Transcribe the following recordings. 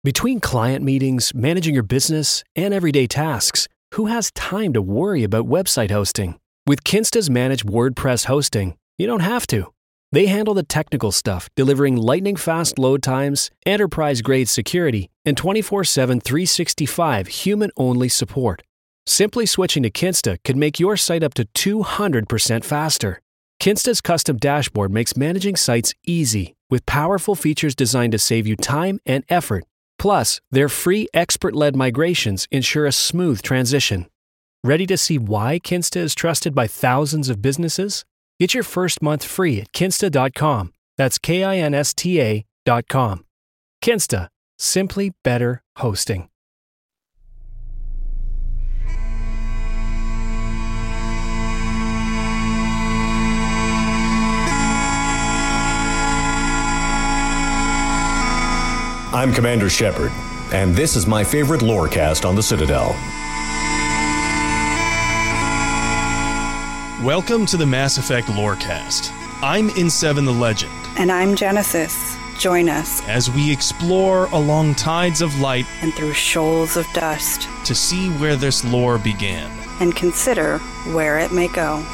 Between client meetings, managing your business, and everyday tasks, who has time to worry about website hosting? With Kinsta's managed WordPress hosting, you don't have to. They handle the technical stuff, delivering lightning-fast load times, enterprise-grade security, and 24/7 365 human-only support. Simply switching to Kinsta could make your site up to 200% faster. Kinsta's custom dashboard makes managing sites easy, with powerful features designed to save you time and effort. Plus, their free expert-led migrations ensure a smooth transition. Ready to see why Kinsta is trusted by thousands of businesses? Get your first month free at Kinsta.com. That's KINSTA.com. Kinsta. Simply better hosting. I'm Commander Shepard, and this is my favorite lorecast on the Citadel. Welcome to the Mass Effect Lorecast. I'm In7 the Legend. And I'm Genesis. Join us as we explore along tides of light and through shoals of dust to see where this lore began and consider where it may go.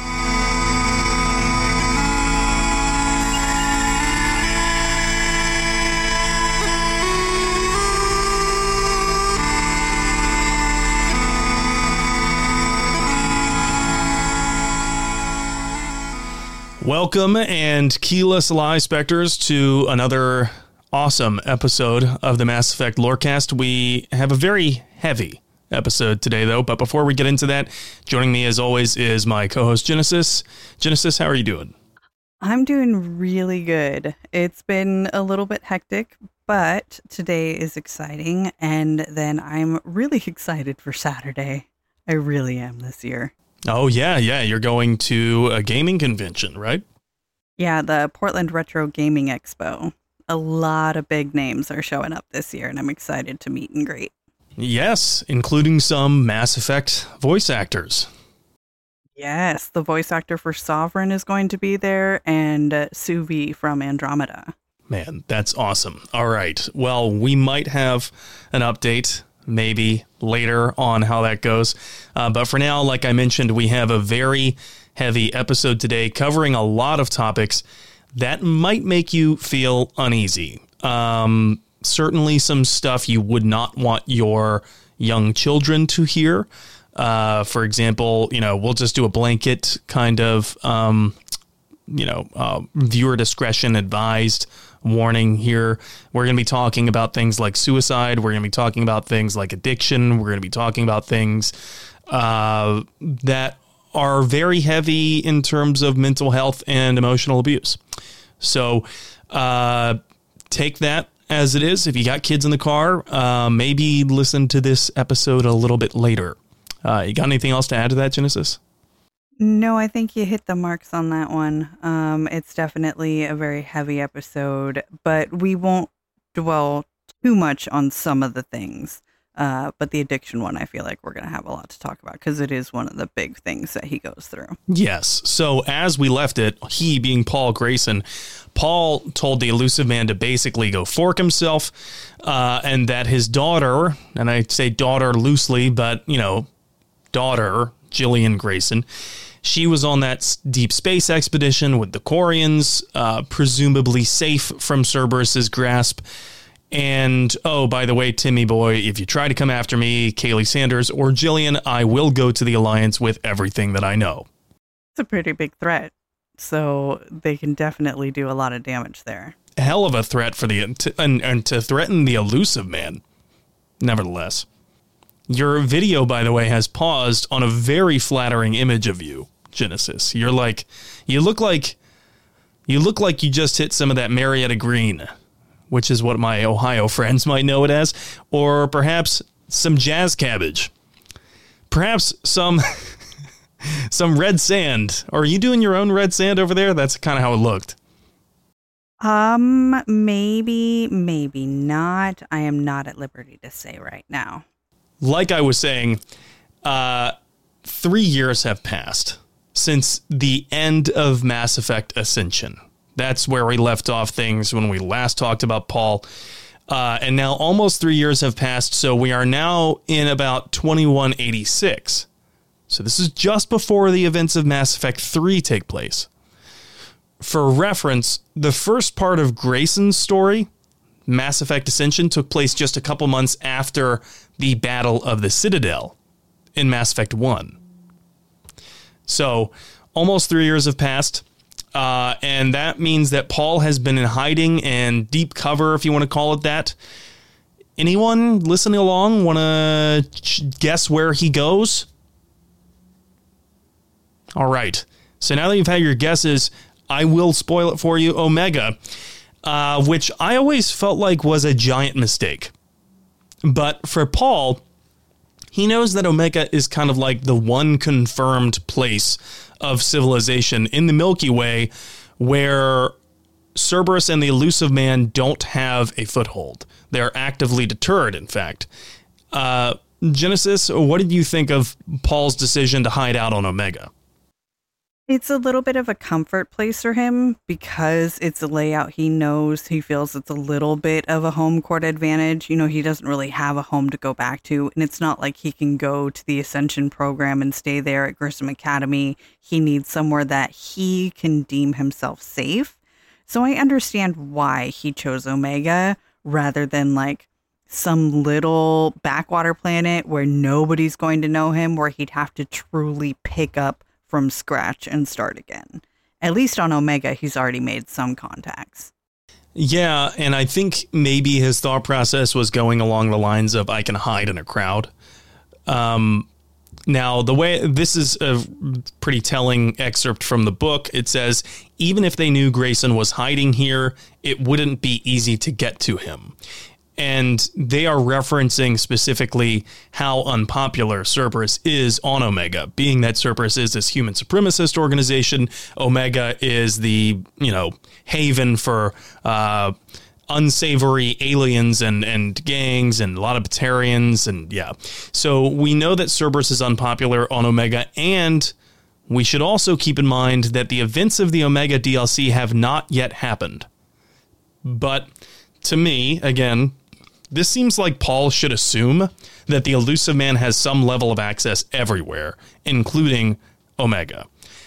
Welcome and Keela Salai Spectres to another awesome episode of the Mass Effect Lorecast. We have a very heavy episode today, though, but before we get into that, joining me as always is my co-host Genesis. Genesis, how are you doing? I'm doing really good. It's been a little bit hectic, but today is exciting, and then I'm really excited for Saturday. I really am this year. Oh, yeah. You're going to a gaming convention, right? Yeah, the Portland Retro Gaming Expo. A lot of big names are showing up this year, and I'm excited to meet and greet. Yes, including some Mass Effect voice actors. Yes, the voice actor for Sovereign is going to be there, and Suvi from Andromeda. Man, that's awesome. All right. Well, we might have an update maybe later on how that goes. But for now, like I mentioned, we have a very heavy episode today covering a lot of topics that might make you feel uneasy. Certainly some stuff you would not want your young children to hear. For example, we'll just do a blanket kind of, viewer discretion advised warning here. We're going to be talking about things like suicide. We're going to be talking about things like addiction. We're going to be talking about things that are very heavy in terms of mental health and emotional abuse. So take that as it is. If you got kids in the car, maybe listen to this episode a little bit later. You got anything else to add to that, Genesis? No, I think you hit the marks on that one. It's definitely a very heavy episode, but we won't dwell too much on some of the things. But the addiction one, I feel like we're going to have a lot to talk about because it is one of the big things that he goes through. Yes. So as we left it, he being Paul Grayson, Paul told the Elusive Man to basically go fork himself, and that his daughter, and I say daughter loosely, but, daughter, Jillian Grayson, she was on that deep space expedition with the Quarians, presumably safe from Cerberus's grasp. And, oh, by the way, Timmy boy, if you try to come after me, Kaylee Sanders, or Jillian, I will go to the Alliance with everything that I know. It's a pretty big threat, so they can definitely do a lot of damage there. Hell of a threat for and to threaten the Elusive Man. Nevertheless. Your video, by the way, has paused on a very flattering image of you, Genesis. You look like you just hit some of that Marietta Green, which is what my Ohio friends might know it as, or perhaps some jazz cabbage, perhaps some red sand. Are you doing your own red sand over there? That's kind of how it looked. Maybe not. I am not at liberty to say right now. Like I was saying, 3 years have passed since the end of Mass Effect Ascension. That's where we left off things when we last talked about Paul. And now almost 3 years have passed, so we are now in about 2186. So this is just before the events of Mass Effect 3 take place. For reference, the first part of Grayson's story, Mass Effect Ascension, took place just a couple months after the Battle of the Citadel in Mass Effect 1. So almost 3 years have passed, and that means that Paul has been in hiding and deep cover, if you want to call it that. Anyone listening along want to guess where he goes? All right. So now that you've had your guesses, I will spoil it for you. Omega, which I always felt like was a giant mistake. But for Paul, he knows that Omega is kind of like the one confirmed place of civilization in the Milky Way where Cerberus and the Illusive Man don't have a foothold. They're actively deterred, in fact. Genesis, what did you think of Paul's decision to hide out on Omega? It's a little bit of a comfort place for him because it's a layout he knows. He feels it's a little bit of a home court advantage. You know, he doesn't really have a home to go back to, and it's not like he can go to the Ascension program and stay there at Grissom Academy. He needs somewhere that he can deem himself safe. So I understand why he chose Omega rather than like some little backwater planet where nobody's going to know him, where he'd have to truly pick up from scratch and start again. At least on Omega, he's already made some contacts. Yeah, and I think maybe his thought process was going along the lines of, I can hide in a crowd. Now, the way this is a pretty telling excerpt from the book, it says, even if they knew Grayson was hiding here, it wouldn't be easy to get to him. And they are referencing specifically how unpopular Cerberus is on Omega, being that Cerberus is this human supremacist organization. Omega is the, haven for unsavory aliens and gangs and a lot of Batarians. And yeah, so we know that Cerberus is unpopular on Omega. And we should also keep in mind that the events of the Omega DLC have not yet happened. But to me, again, this seems like Paul should assume that the Illusive Man has some level of access everywhere, including Omega.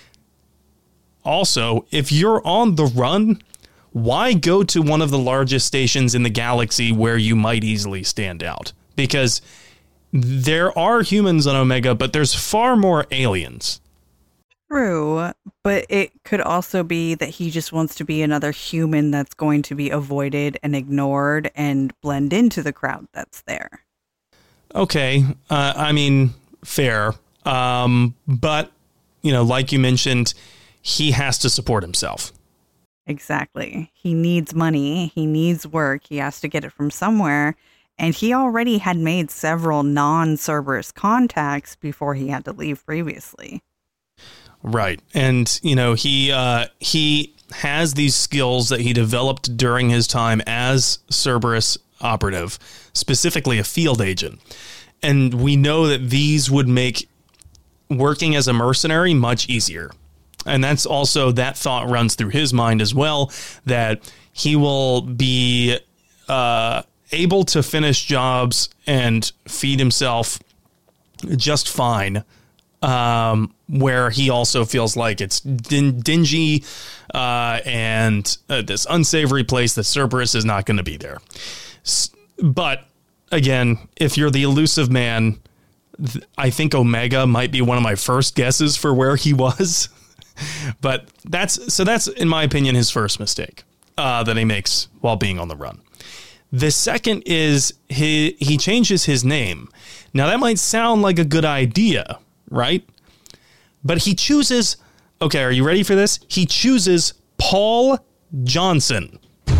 Also, if you're on the run, why go to one of the largest stations in the galaxy where you might easily stand out? Because there are humans on Omega, but there's far more aliens. True, but it could also be that he just wants to be another human that's going to be avoided and ignored and blend into the crowd that's there. Okay, fair. But, like you mentioned, he has to support himself. Exactly. He needs money. He needs work. He has to get it from somewhere. And he already had made several non-Cerberus contacts before he had to leave previously. Right. And, he has these skills that he developed during his time as Cerberus operative, specifically a field agent. And we know that these would make working as a mercenary much easier. And that's also, that thought runs through his mind as well, that he will be able to finish jobs and feed himself just fine. Where he also feels like it's dingy and this unsavory place that Cerberus is not going to be there. But again, if you're the Illusive Man, I think Omega might be one of my first guesses for where he was. But that's, in my opinion, his first mistake that he makes while being on the run. The second is he changes his name. Now, that might sound like a good idea, right? But he chooses, okay, are you ready for this? He chooses Paul Johnson.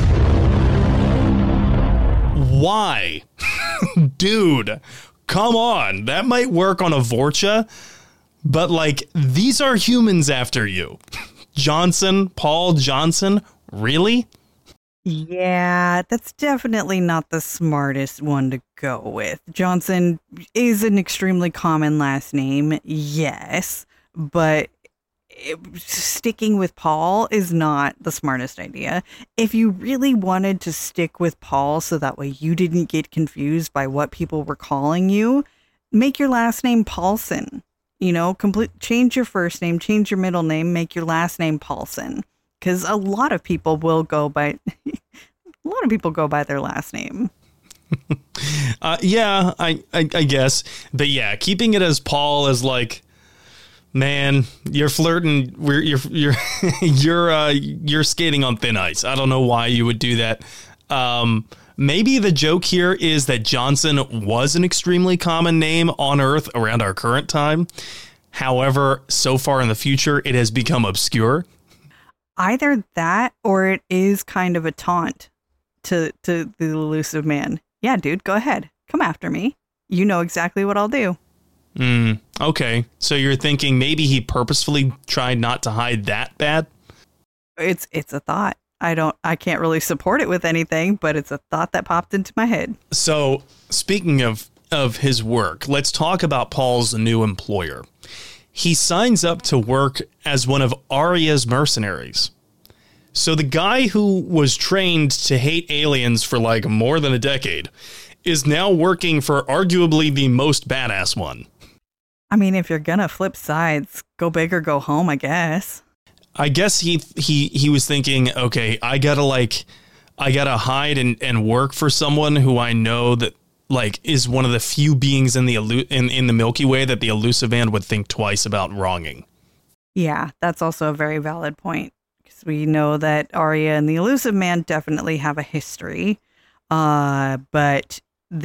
Why? Dude, come on. That might work on a Vorcha, but these are humans after you. Johnson, Paul Johnson, really? Yeah, that's definitely not the smartest one to go with. Johnson is an extremely common last name, yes, but sticking with Paul is not the smartest idea. If you really wanted to stick with Paul so that way you didn't get confused by what people were calling you, make your last name Paulson. Change your first name, change your middle name, make your last name Paulson. Because a lot of people will go by their last name. Yeah, I guess. But yeah, keeping it as Paul is like, man, you're flirting. You're skating on thin ice. I don't know why you would do that. Maybe the joke here is that Johnson was an extremely common name on Earth around our current time. However, so far in the future, it has become obscure. Either that or it is kind of a taunt to the elusive man. Yeah, dude, go ahead. Come after me. You know exactly what I'll do. Okay. So you're thinking maybe he purposefully tried not to hide that bad? It's a thought. I can't really support it with anything, but it's a thought that popped into my head. So speaking of his work, let's talk about Paul's new employer. He signs up to work as one of Arya's mercenaries. So the guy who was trained to hate aliens for like more than a decade is now working for arguably the most badass one. I mean, if you're gonna flip sides, go big or go home, I guess. I guess he was thinking, okay, I gotta hide and work for someone who I know that like is one of the few beings in the Milky Way that the elusive man would think twice about wronging. Yeah, that's also a very valid point, because we know that Arya and the elusive man definitely have a history, but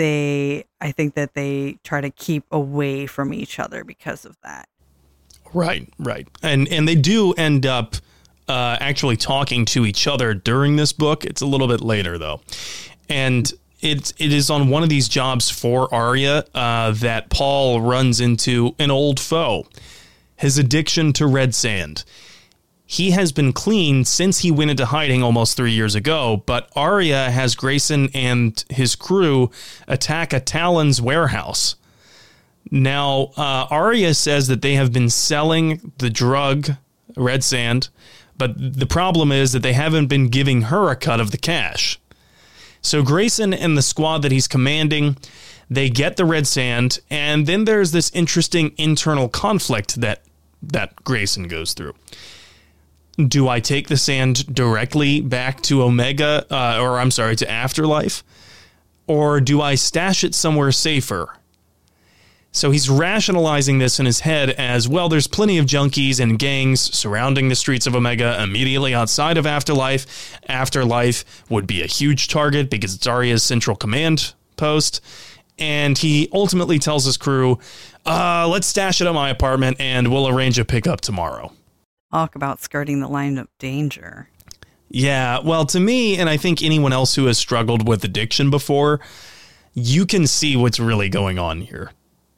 I think that they try to keep away from each other because of that. Right. And they do end up actually talking to each other during this book. It's a little bit later, though. And it is on one of these jobs for Arya that Paul runs into an old foe, his addiction to red sand. He has been clean since he went into hiding almost 3 years ago, but Arya has Grayson and his crew attack a Talon's warehouse. Now, Arya says that they have been selling the drug, red sand, but the problem is that they haven't been giving her a cut of the cash. So Grayson and the squad that he's commanding, they get the red sand, and then there's this interesting internal conflict that Grayson goes through. Do I take the sand directly back to to Afterlife? Or do I stash it somewhere safer? So he's rationalizing this in his head as, well, there's plenty of junkies and gangs surrounding the streets of Omega immediately outside of Afterlife. Afterlife would be a huge target because it's Arya's central command post. And he ultimately tells his crew, let's stash it at my apartment and we'll arrange a pickup tomorrow. Talk about skirting the line of danger. Yeah, well, to me, and I think anyone else who has struggled with addiction before, you can see what's really going on here.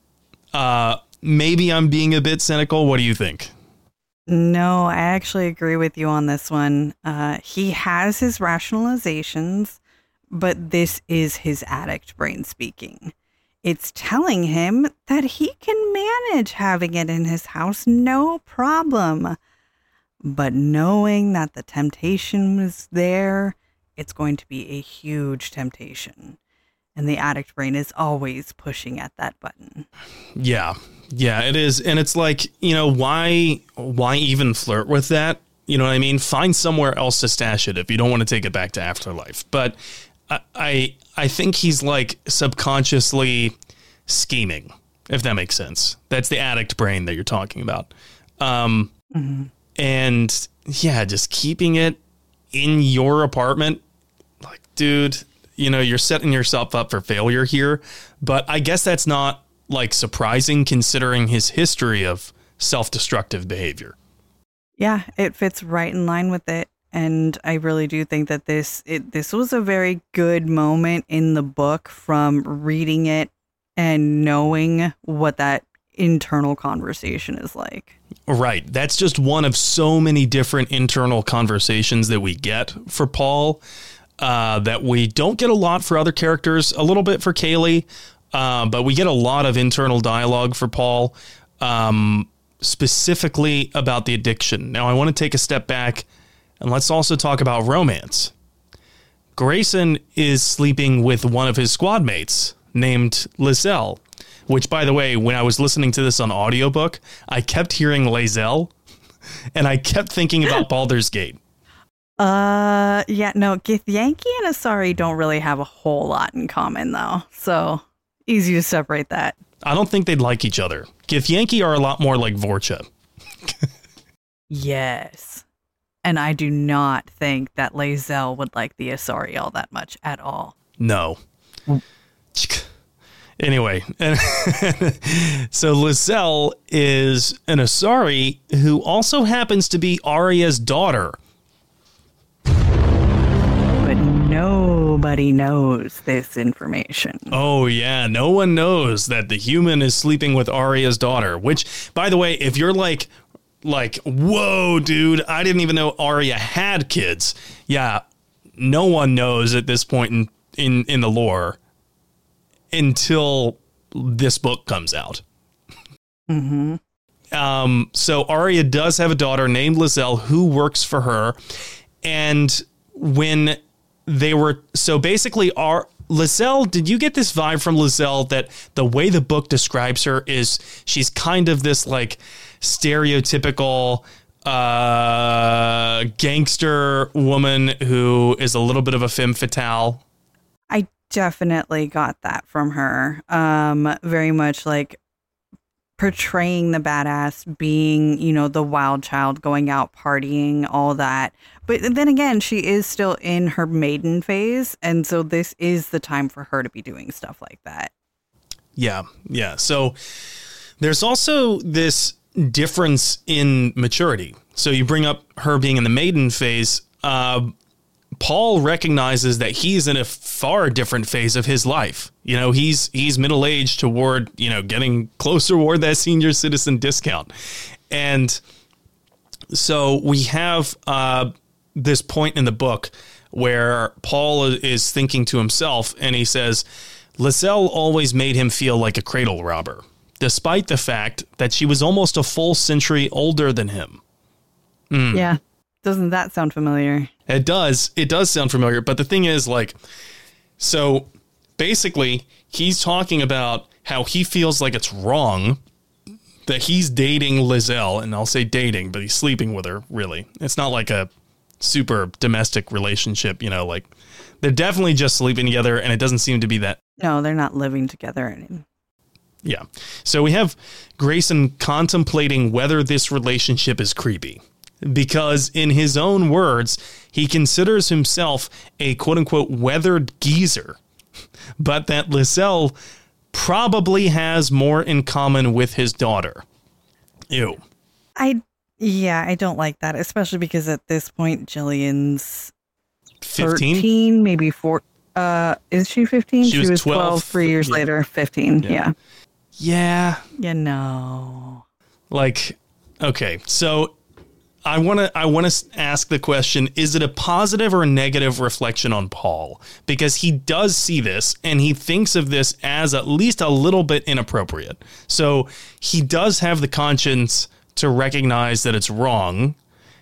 Maybe I'm being a bit cynical. What do you think? No, I actually agree with you on this one. He has his rationalizations, but this is his addict brain speaking. It's telling him that he can manage having it in his house, no problem. But knowing that the temptation was there, it's going to be a huge temptation. And the addict brain is always pushing at that button. Yeah, it is. And it's like, why even flirt with that? You know what I mean? Find somewhere else to stash it if you don't want to take it back to Afterlife. But I think he's like subconsciously scheming, if that makes sense. That's the addict brain that you're talking about. And yeah, just keeping it in your apartment. Like, dude, you're setting yourself up for failure here. But I guess that's not like surprising considering his history of self-destructive behavior. Yeah, it fits right in line with it. And I really do think that this was a very good moment in the book from reading it and knowing what that internal conversation is like. Right. That's just one of so many different internal conversations that we get for Paul that we don't get a lot for other characters, a little bit for Kaylee, but we get a lot of internal dialogue for Paul. specifically about the addiction. Now, I want to take a step back and let's also talk about romance. Grayson is sleeping with one of his squad mates named Lizelle, which, by the way, when I was listening to this on audiobook, I kept hearing Lizelle and I kept thinking about Baldur's Gate. Yeah, no, Githyanki and Asari don't really have a whole lot in common, though. So easy to separate that. I don't think they'd like each other. Githyanki are a lot more like Vorcha. Yes. And I do not think that Lizelle would like the Asari all that much at all. No. Anyway, so Lizelle is an Asari who also happens to be Arya's daughter. But nobody knows this information. Oh, yeah. No one knows that the human is sleeping with Arya's daughter, which, by the way, if you're like, whoa, dude, I didn't even know Arya had kids. Yeah, no one knows at this point in the lore until this book comes out. Mm-hmm. So Arya does have a daughter named Lizelle who works for her. And when they were, so basically Lizelle, did you get this vibe from Lizelle that the way the book describes her is she's kind of this like stereotypical gangster woman who is a little bit of a femme fatale? I definitely got that from her. Very much like portraying the badass, being, you know, the wild child, going out partying, all that. But then again, she is still in her maiden phase. And so this is the time for her to be doing stuff like that. Yeah. Yeah. So there's also this difference in maturity. So you bring up her being in the maiden phase. Paul recognizes that he's in a far different phase of his life. You know, he's middle-aged toward, you know, getting closer toward that senior citizen discount. And so we have this point in the book where Paul is thinking to himself and he says, Lizelle always made him feel like a cradle robber, despite the fact that she was almost a full century older than him. Mm. Yeah. Doesn't that sound familiar? It does. It does sound familiar. But the thing is, like, so basically, he's talking about how he feels like it's wrong that he's dating Lizelle. And I'll say dating, but he's sleeping with her, really. It's not like a super domestic relationship, you know, like they're definitely just sleeping together. And it doesn't seem to be that. No, they're not living together. Yeah. So we have Grayson contemplating whether this relationship is creepy. Because in his own words, he considers himself a quote unquote weathered geezer, but that Lizelle probably has more in common with his daughter. Ew. I don't like that, especially because at this point, Jillian's 13, maybe 4. Is she 15? She was 12 3 years later, 15. Yeah. Yeah. You know. Like, okay, so I want to ask the question, is it a positive or a negative reflection on Paul? Because he does see this and he thinks of this as at least a little bit inappropriate. So he does have the conscience to recognize that it's wrong,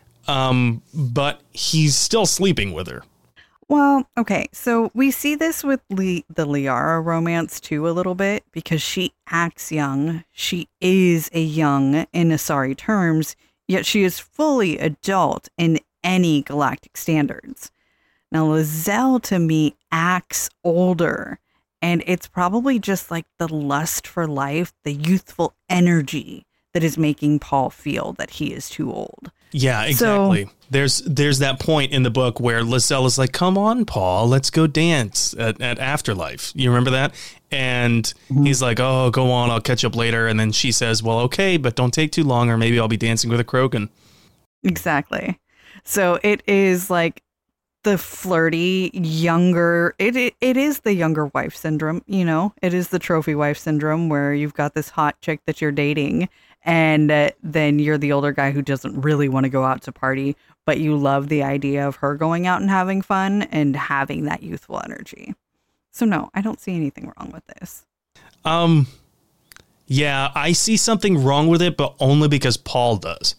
but he's still sleeping with her. Well, okay, so we see this with the Liara romance too a little bit because she acts young. She is a young in Asari terms, yet she is fully adult in any galactic standards. Now, Lizelle, to me, acts older, and it's probably just like the lust for life, the youthful energy that is making Paul feel that he is too old. Yeah, exactly. So, there's that point in the book where Lizelle is like, come on, Paul, let's go dance at Afterlife. You remember that? And he's like, oh, go on, I'll catch up later. And then she says, well, okay, but don't take too long or maybe I'll be dancing with a Krogan. Exactly. So it is like the flirty younger, it is the younger wife syndrome, you know, it is the trophy wife syndrome where you've got this hot chick that you're dating and then you're the older guy who doesn't really want to go out to party, but you love the idea of her going out and having fun and having that youthful energy. So no, I don't see anything wrong with this. Yeah, I see something wrong with it, but only because Paul does.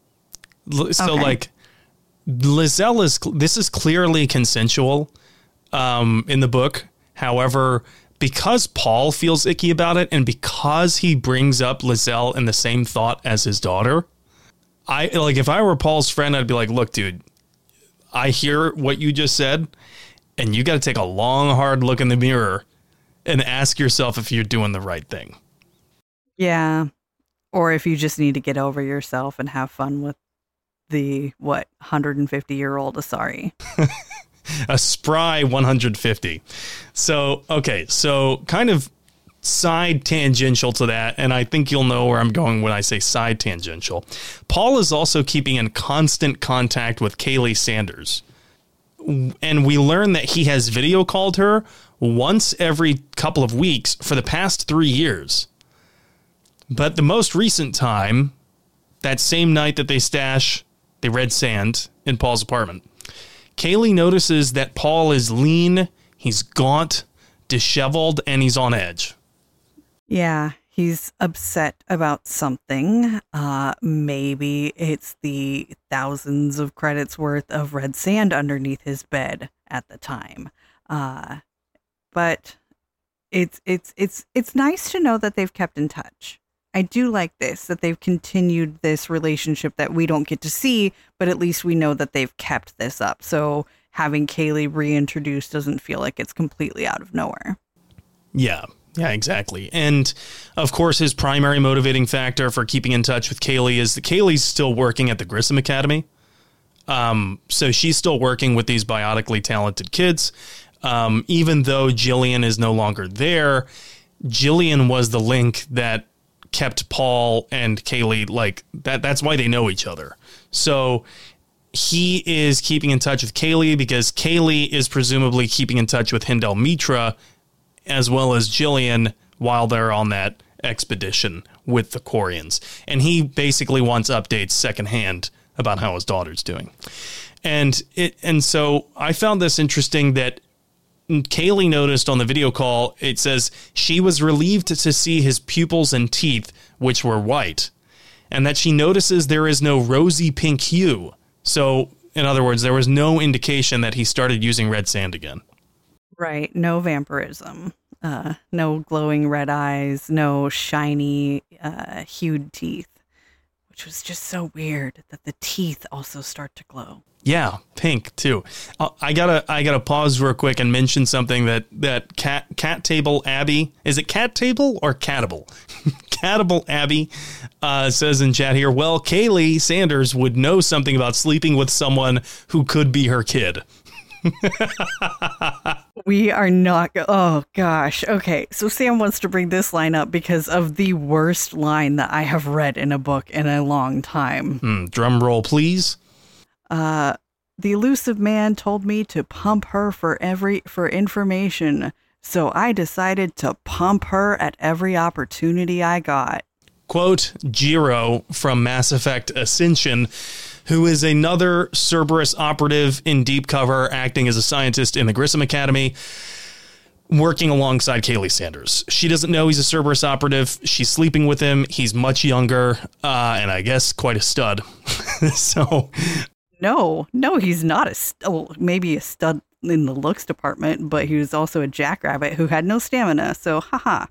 So, like, Lizelle this is clearly consensual in the book. However, because Paul feels icky about it, and because he brings up Lizelle in the same thought as his daughter, if I were Paul's friend, I'd be like, look, dude, I hear what you just said, and you got to take a long, hard look in the mirror and ask yourself if you're doing the right thing. Yeah. Or if you just need to get over yourself and have fun with the, 150-year-old Asari. A spry 150. So, okay. So kind of side tangential to that, and I think you'll know where I'm going when I say side tangential. Paul is also keeping in constant contact with Kaylee Sanders. And we learn that he has video called her once every couple of weeks for the past 3 years. But the most recent time, that same night that they stash the red sand in Paul's apartment, Kaylee notices that Paul is lean, he's gaunt, disheveled, and he's on edge. Yeah, he's upset about something. Maybe it's the thousands of credits worth of red sand underneath his bed at the time. But it's nice to know that they've kept in touch. I do like this, that they've continued this relationship that we don't get to see, but at least we know that they've kept this up. So having Kaylee reintroduced doesn't feel like it's completely out of nowhere. Yeah, exactly. And of course, his primary motivating factor for keeping in touch with Kaylee is that Kaylee's still working at the Grissom Academy. So she's still working with these biotically talented kids. Even though Jillian is no longer there, Jillian was the link that kept Paul and Kaylee like that. That's why they know each other. So he is keeping in touch with Kaylee because Kaylee is presumably keeping in touch with Hindel Mitra as well as Jillian while they're on that expedition with the Quarians. And he basically wants updates secondhand about how his daughter's doing. And so I found this interesting that Kaylee noticed on the video call, it says she was relieved to see his pupils and teeth, which were white, and that she notices there is no rosy pink hue. So, in other words, there was no indication that he started using red sand again. Right. No vampirism. No glowing red eyes. No shiny, hued teeth. Which was just so weird that the teeth also start to glow. Yeah, pink too. I gotta pause real quick and mention something that Cat Table Abby, is it Cat Table or Catable? Catable Abby says in chat here, well, Kaylee Sanders would know something about sleeping with someone who could be her kid. We are not. Oh, gosh. Okay. So Sam wants to bring this line up because of the worst line that I have read in a book in a long time. Drum roll, please. The elusive man told me to pump her for information. So I decided to pump her at every opportunity I got. Quote, Jiro from Mass Effect Ascension, who is another Cerberus operative in deep cover, acting as a scientist in the Grissom Academy, working alongside Kaylee Sanders. She doesn't know he's a Cerberus operative. She's sleeping with him. He's much younger, and I guess quite a stud. So, No, he's not maybe a stud in the looks department, but he was also a jackrabbit who had no stamina. So, haha.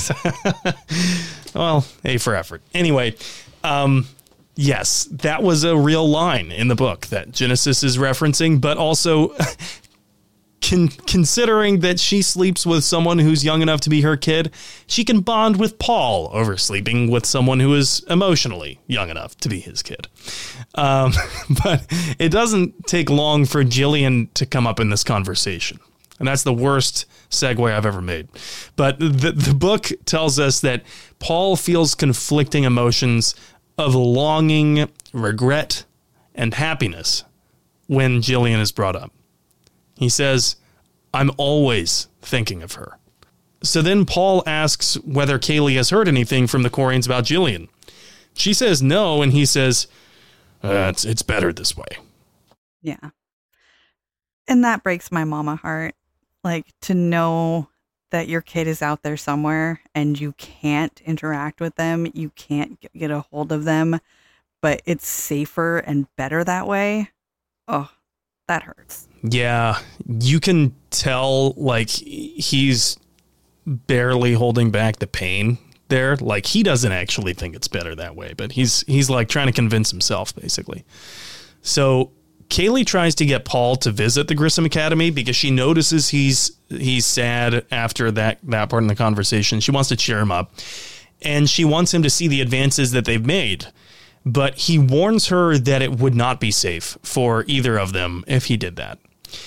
Well, A for effort. Anyway, yes, that was a real line in the book that Genesis is referencing, but also considering that she sleeps with someone who's young enough to be her kid, she can bond with Paul over sleeping with someone who is emotionally young enough to be his kid. But it doesn't take long for Jillian to come up in this conversation. And that's the worst segue I've ever made. But the book tells us that Paul feels conflicting emotions of longing, regret, and happiness when Jillian is brought up. He says, I'm always thinking of her. So then Paul asks whether Kaylee has heard anything from the Quarians about Jillian. She says no, and he says, it's better this way. Yeah. And that breaks my mama heart. Like, to know that your kid is out there somewhere and you can't interact with them, you can't get a hold of them, but it's safer and better that way. Oh, that hurts. Yeah, you can tell, like, he's barely holding back the pain there. Like, he doesn't actually think it's better that way, but he's like trying to convince himself, basically. So Kaylee tries to get Paul to visit the Grissom Academy because she notices he's sad after that part in the conversation. She wants to cheer him up, and she wants him to see the advances that they've made. But he warns her that it would not be safe for either of them if he did that.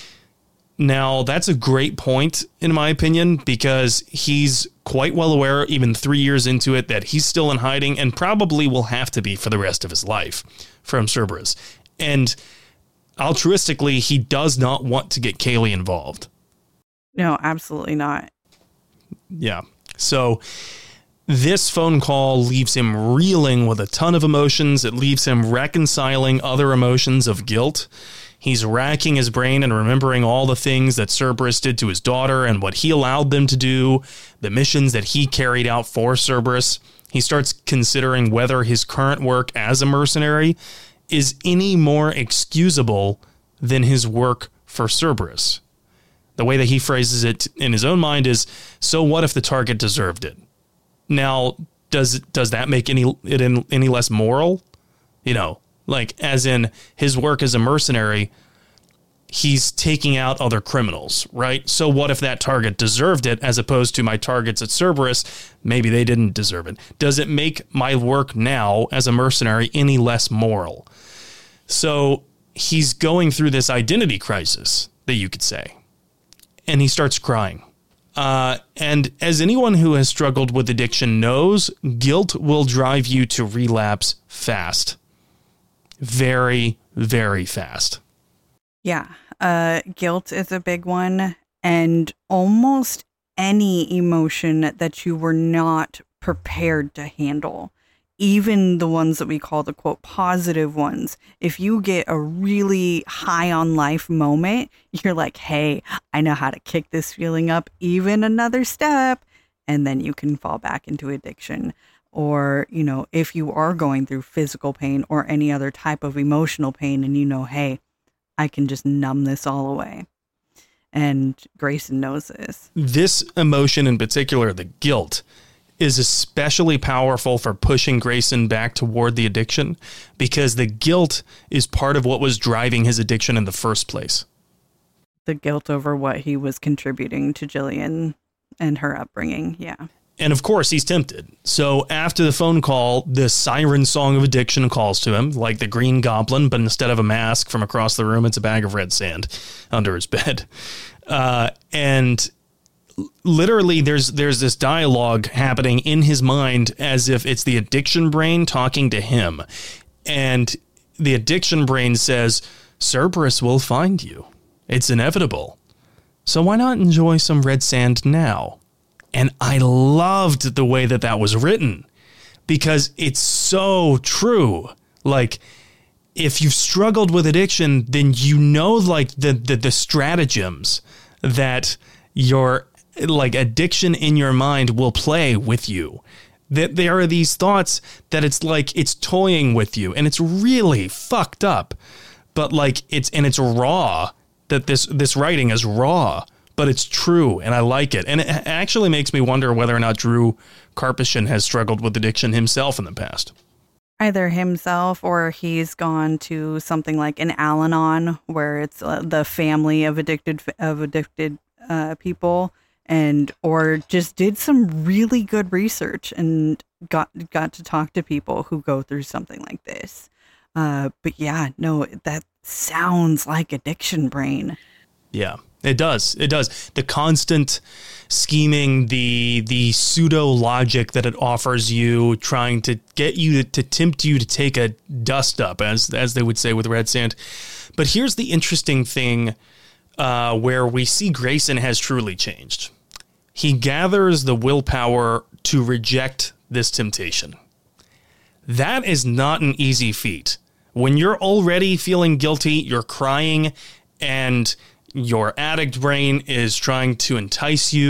Now, that's a great point, in my opinion, because he's quite well aware, even 3 years into it, that he's still in hiding and probably will have to be for the rest of his life from Cerberus. And altruistically, he does not want to get Kaylee involved. No, absolutely not. Yeah. So this phone call leaves him reeling with a ton of emotions. It leaves him reconciling other emotions of guilt. He's racking his brain and remembering all the things that Cerberus did to his daughter and what he allowed them to do, the missions that he carried out for Cerberus. He starts considering whether his current work as a mercenary is any more excusable than his work for Cerberus. The way that he phrases it in his own mind is, so what if the target deserved it? Now, does that make it any less moral? You know, like, as in his work as a mercenary, he's taking out other criminals, right? So what if that target deserved it as opposed to my targets at Cerberus? Maybe they didn't deserve it. Does it make my work now as a mercenary any less moral? So he's going through this identity crisis, that you could say, and he starts crying. And as anyone who has struggled with addiction knows, guilt will drive you to relapse fast. Very, very fast. Yeah. Guilt is a big one. And almost any emotion that you were not prepared to handle, even the ones that we call the quote positive ones. If you get a really high on life moment, you're like, hey, I know how to kick this feeling up even another step. And then you can fall back into addiction. Or, you know, if you are going through physical pain or any other type of emotional pain and you know, hey, I can just numb this all away. And Grayson knows this. This emotion in particular, the guilt, is especially powerful for pushing Grayson back toward the addiction because the guilt is part of what was driving his addiction in the first place. The guilt over what he was contributing to Jillian and her upbringing. Yeah. And of course, he's tempted. So after the phone call, the siren song of addiction calls to him, like the Green Goblin, but instead of a mask from across the room, it's a bag of red sand under his bed. And literally, there's this dialogue happening in his mind as if it's the addiction brain talking to him. And the addiction brain says, Cerberus will find you. It's inevitable. So why not enjoy some red sand now? And I loved the way that was written because it's so true. Like, if you've struggled with addiction, then you know, like, the stratagems that your, like, addiction in your mind will play with you. That there are these thoughts that it's like it's toying with you, and it's really fucked up. But, like, it's raw. That this writing is raw. But it's true, and I like it. And it actually makes me wonder whether or not Drew Karpyshyn has struggled with addiction himself in the past. Either himself or he's gone to something like an Al-Anon, where it's the family of addicted people, and or just did some really good research and got to talk to people who go through something like this. But yeah, no, that sounds like addiction brain. Yeah. It does. It does. The constant scheming, the pseudo logic that it offers you, trying to get you to tempt you to take a dust up, as they would say with red sand. But here's the interesting thing where we see Grayson has truly changed. He gathers the willpower to reject this temptation. That is not an easy feat. When you're already feeling guilty, you're crying, and your addict brain is trying to entice you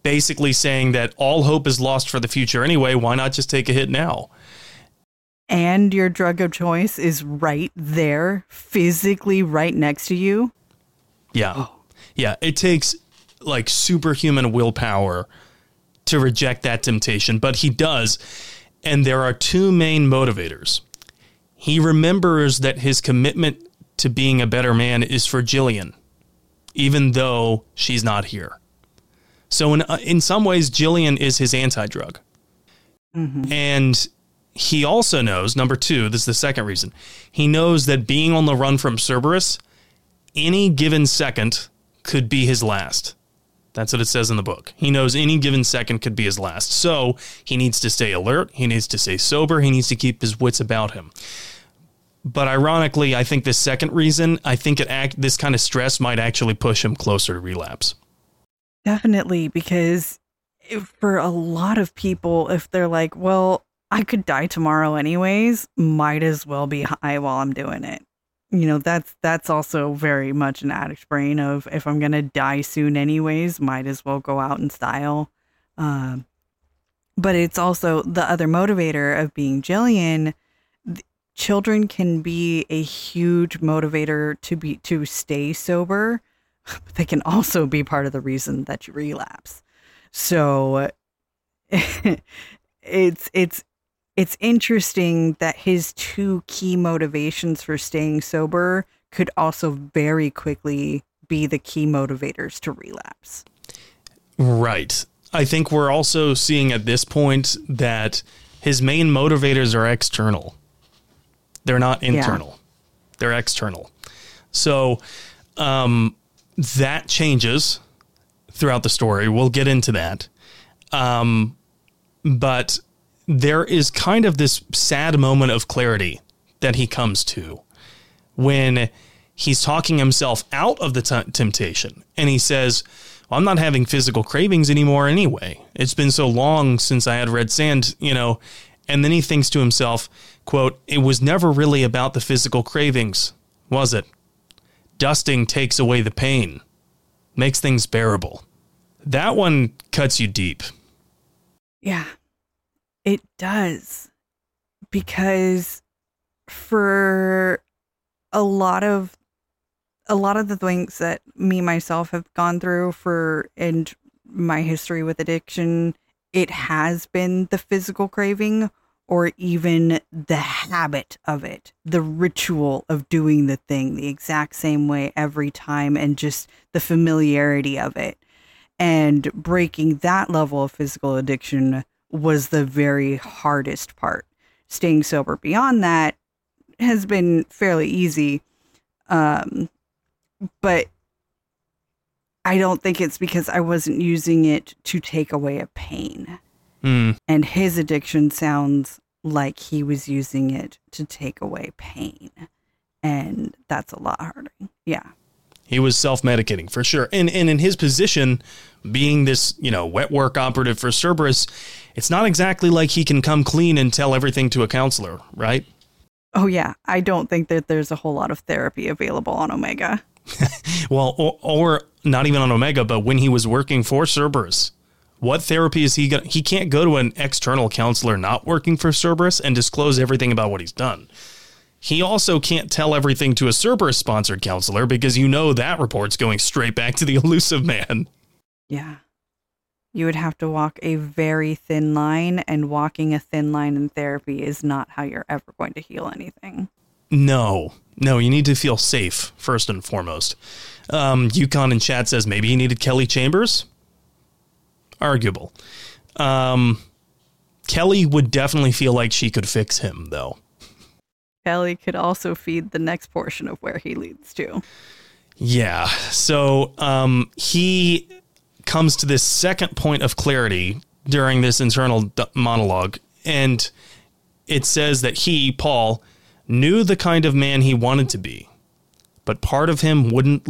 basically saying that all hope is lost for the future anyway. Why not just take a hit now? And your drug of choice is right there, physically right next to you. Yeah. Oh. Yeah. It takes like superhuman willpower to reject that temptation, but he does. And there are two main motivators. He remembers that his commitment to being a better man is for Jillian, even though she's not here. So in some ways, Jillian is his anti-drug. Mm-hmm. And he also knows, number two, this is the second reason, he knows that being on the run from Cerberus, any given second could be his last. That's what it says in the book. He knows any given second could be his last. So he needs to stay alert. He needs to stay sober. He needs to keep his wits about him. But ironically, I think the second reason, I think this kind of stress might actually push him closer to relapse. Definitely, because for a lot of people, if they're like, well, I could die tomorrow anyways, might as well be high while I'm doing it. You know, that's also very much an addict's brain of, if I'm going to die soon anyways, might as well go out in style. But it's also the other motivator of being Jillian. Children can be a huge motivator to stay sober, but they can also be part of the reason that you relapse. So it's interesting that his two key motivations for staying sober could also very quickly be the key motivators to relapse. Right. I think we're also seeing at this point that his main motivators are external. They're not internal. Yeah. They're external. So that changes throughout the story. We'll get into that. But there is kind of this sad moment of clarity that he comes to when he's talking himself out of the temptation. And he says, well, I'm not having physical cravings anymore anyway. It's been so long since I had red sand, you know. And then he thinks to himself, quote, it was never really about the physical cravings, was it? Dusting takes away the pain, makes things bearable. That one cuts you deep. Yeah, it does. Because for a lot of the things that me myself have gone through and my history with addiction, it has been the physical craving or even the habit of it, the ritual of doing the thing the exact same way every time, and just the familiarity of it. And breaking that level of physical addiction was the very hardest part. Staying sober beyond that has been fairly easy. But I don't think it's because I wasn't using it to take away a pain. And his addiction sounds like he was using it to take away pain. And that's a lot harder. Yeah. He was self-medicating for sure. And in his position, being this, wet work operative for Cerberus, it's not exactly like he can come clean and tell everything to a counselor, right? Oh, yeah. I don't think that there's a whole lot of therapy available on Omega. Well, or not even on Omega, but when he was working for Cerberus, what therapy is he going to... He can't go to an external counselor not working for Cerberus and disclose everything about what he's done. He also can't tell everything to a Cerberus-sponsored counselor because that report's going straight back to the Elusive Man. Yeah. You would have to walk a very thin line, and walking a thin line in therapy is not how you're ever going to heal anything. No, you need to feel safe, first and foremost. Yukon in chat says maybe he needed Kelly Chambers. Arguable. Kelly would definitely feel like she could fix him, though. Kelly could also feed the next portion of where he leads to. Yeah, so he comes to this second point of clarity during this internal monologue, and it says that he, Paul, knew the kind of man he wanted to be, but part of him wouldn't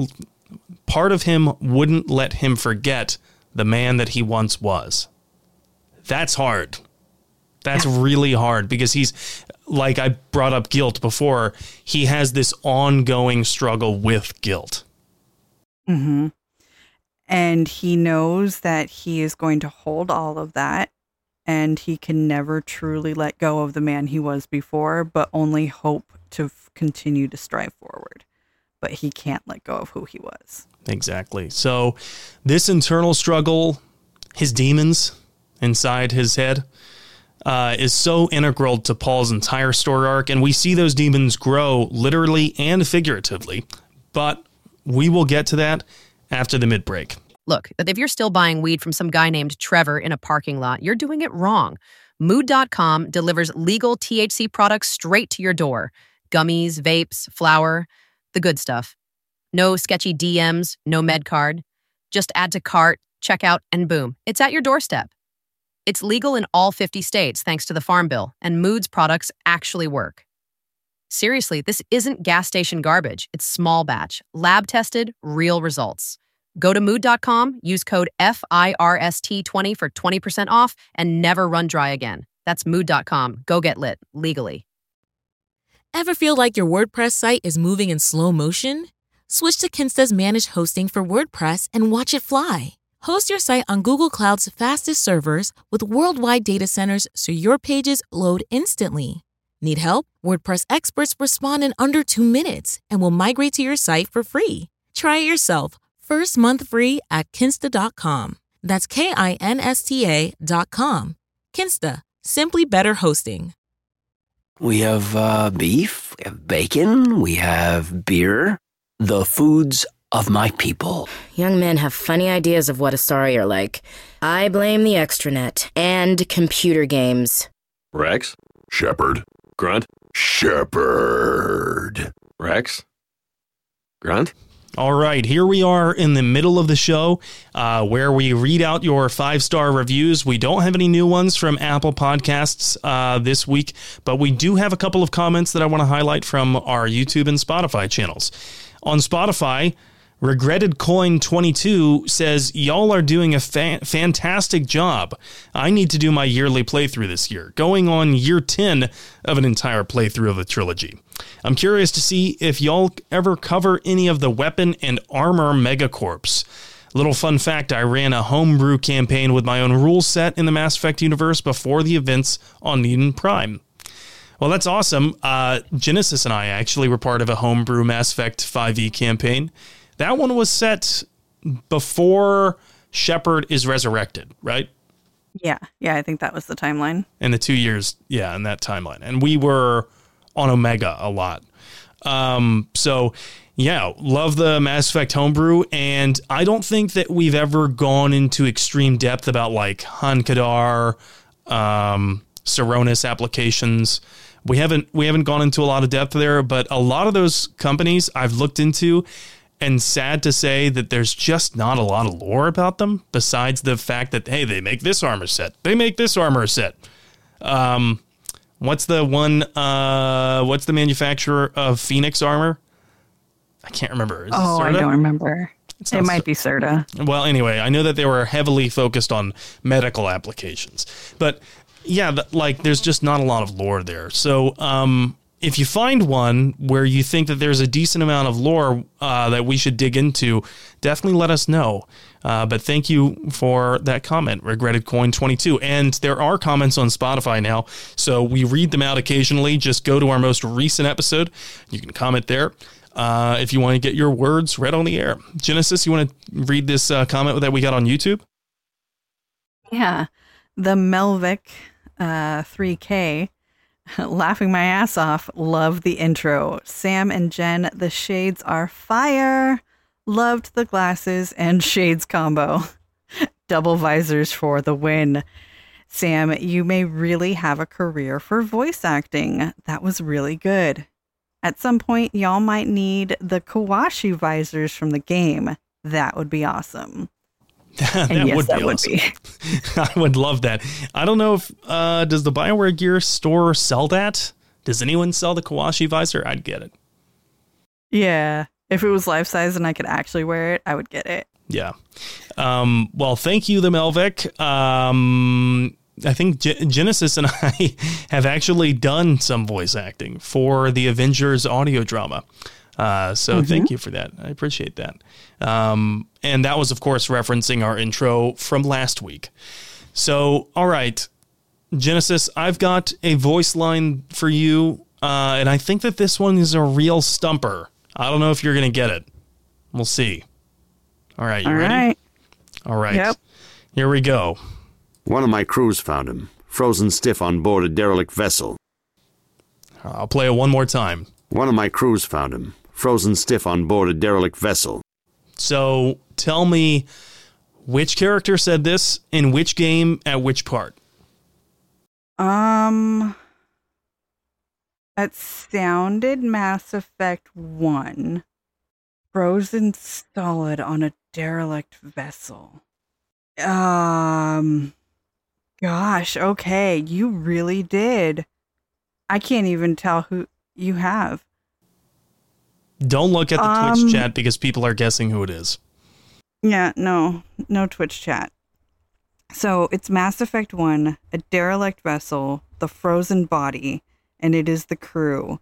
let him forget the man that he once was. That's hard. That's really hard because he's, like I brought up guilt before, he has this ongoing struggle with guilt. Mm-hmm. And he knows that he is going to hold all of that, and he can never truly let go of the man he was before, but only hope to continue to strive forward. But he can't let go of who he was. Exactly. So this internal struggle, his demons inside his head, is so integral to Paul's entire story arc, and we see those demons grow literally and figuratively. But we will get to that after the mid-break. Look, if you're still buying weed from some guy named Trevor in a parking lot, you're doing it wrong. Mood.com delivers legal THC products straight to your door. Gummies, vapes, flour, the good stuff. No sketchy DMs, no med card. Just add to cart, checkout, and boom, it's at your doorstep. It's legal in all 50 states thanks to the Farm Bill, and Mood's products actually work. Seriously, this isn't gas station garbage. It's small batch, lab tested, real results. Go to Mood.com, use code FIRST20 for 20% off, and never run dry again. That's Mood.com. Go get lit, legally. Ever feel like your WordPress site is moving in slow motion? Switch to Kinsta's managed hosting for WordPress and watch it fly. Host your site on Google Cloud's fastest servers with worldwide data centers so your pages load instantly. Need help? WordPress experts respond in under 2 minutes and will migrate to your site for free. Try it yourself. First month free at Kinsta.com. That's Kinsta.com. Kinsta. Simply better hosting. We have beef, we have bacon, we have beer. The foods of my people. Young men have funny ideas of what Asari are like. I blame the extranet and computer games. Rex? Shepard. Grunt? Shepard. Rex? Grunt? All right, here we are in the middle of the show where we read out your 5-star reviews. We don't have any new ones from Apple Podcasts this week, but we do have a couple of comments that I want to highlight from our YouTube and Spotify channels. On Spotify, Regretted Coin 22 says, y'all are doing a fantastic job. I need to do my yearly playthrough this year, going on year 10 of an entire playthrough of the trilogy. I'm curious to see if y'all ever cover any of the weapon and armor megacorps. Little fun fact, I ran a homebrew campaign with my own rule set in the Mass Effect universe before the events on Eden Prime. Well, that's awesome. Genesis and I actually were part of a homebrew Mass Effect 5e campaign. That one was set before Shepard is resurrected, right? Yeah, I think that was the timeline. In the 2 years, in that timeline. And we were on Omega a lot. So, love the Mass Effect homebrew. And I don't think that we've ever gone into extreme depth about like Han-Kadar, Saronis applications. We haven't gone into a lot of depth there, but a lot of those companies I've looked into, and sad to say that there's just not a lot of lore about them besides the fact that, hey, they make this armor set. They make this armor set. What's the manufacturer of Phoenix armor? I can't remember. Is it Serta? I don't remember. It might be Serta. Well, anyway, I know that they were heavily focused on medical applications. But there's just not a lot of lore there. So, if you find one where you think that there's a decent amount of lore that we should dig into, definitely let us know. But thank you for that comment, Regretted Coin 22. And there are comments on Spotify now, so we read them out occasionally. Just go to our most recent episode. You can comment there if you want to get your words read on the air. Genesis, you want to read this comment that we got on YouTube? Yeah. The Melvic 3K. Laughing my ass off. Love the intro. Sam and Jen, the shades are fire. Loved the glasses and shades combo. Double visors for the win. Sam, you may really have a career for voice acting. That was really good. At some point, y'all might need the Kawashi visors from the game. That would be awesome. That would be awesome. I would love that. I don't know if does the BioWare Gear store sell that? Does anyone sell the Kawashi visor? I'd get it. Yeah. If it was life size and I could actually wear it, I would get it. Yeah. Well, thank you, the Melvic. I think Genesis and I have actually done some voice acting for the Avengers audio drama. So thank you for that. I appreciate that. And that was, of course, referencing our intro from last week. So, all right, Genesis, I've got a voice line for you, and I think that this one is a real stumper. I don't know if you're going to get it. We'll see. All right, you ready? All right. Yep. Here we go. One of my crews found him, frozen stiff on board a derelict vessel. I'll play it one more time. One of my crews found him, frozen stiff on board a derelict vessel. So tell me which character said this in which game at which part? It sounded Mass Effect 1. Frozen solid on a derelict vessel. Gosh, okay, you really did. I can't even tell who you have. Don't look at the Twitch chat because people are guessing who it is. Yeah, no Twitch chat. So it's Mass Effect 1, a derelict vessel, the frozen body, and it is the crew.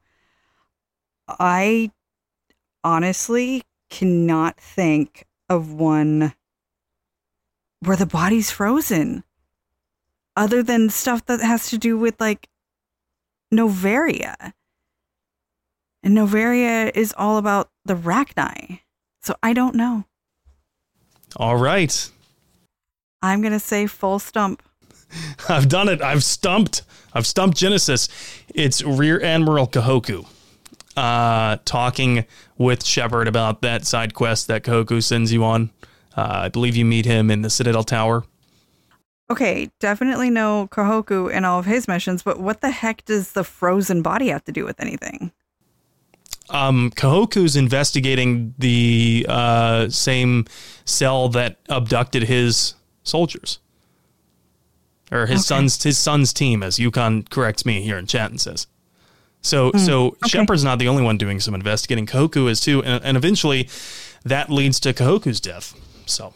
I honestly cannot think of one where the body's frozen, other than stuff that has to do with like Noveria. And Noveria is all about the Rachni. So I don't know. All right. I'm going to say full stump. I've done it. I've stumped Genesis. It's Rear Admiral Kahoku talking with Shepard about that side quest that Kahoku sends you on. I believe you meet him in the Citadel Tower. Okay, definitely know Kahoku and all of his missions, but what the heck does the frozen body have to do with anything? Kahoku's investigating the same cell that abducted his soldiers. Or his son's team, as Yukon corrects me here in chat and says. So Shepard's not the only one doing some investigating. Kahoku is too, and eventually that leads to Kahoku's death. So,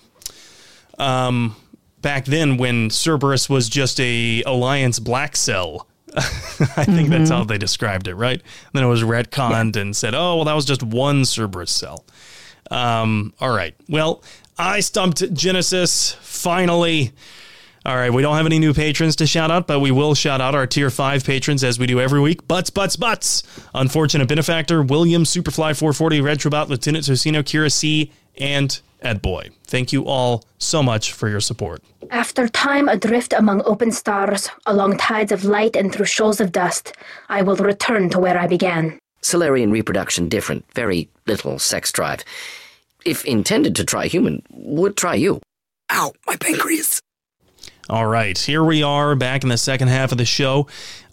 back then when Cerberus was just a Alliance black cell, I think that's how they described it, right? And then it was retconned and said, oh, well, that was just one Cerberus cell. All right. Well, I stumped Genesis finally. All right, we don't have any new patrons to shout out, but we will shout out our Tier 5 patrons as we do every week. Butts. Unfortunate Benefactor, William, Superfly 440, Retrobot, Lieutenant Tocino, Kira C, and Ed Boy. Thank you all so much for your support. After time adrift among open stars, along tides of light and through shoals of dust, I will return to where I began. Solarian reproduction different, very little sex drive. If intended to try human, would try you. Ow, my pancreas. All right, here we are back in the second half of the show.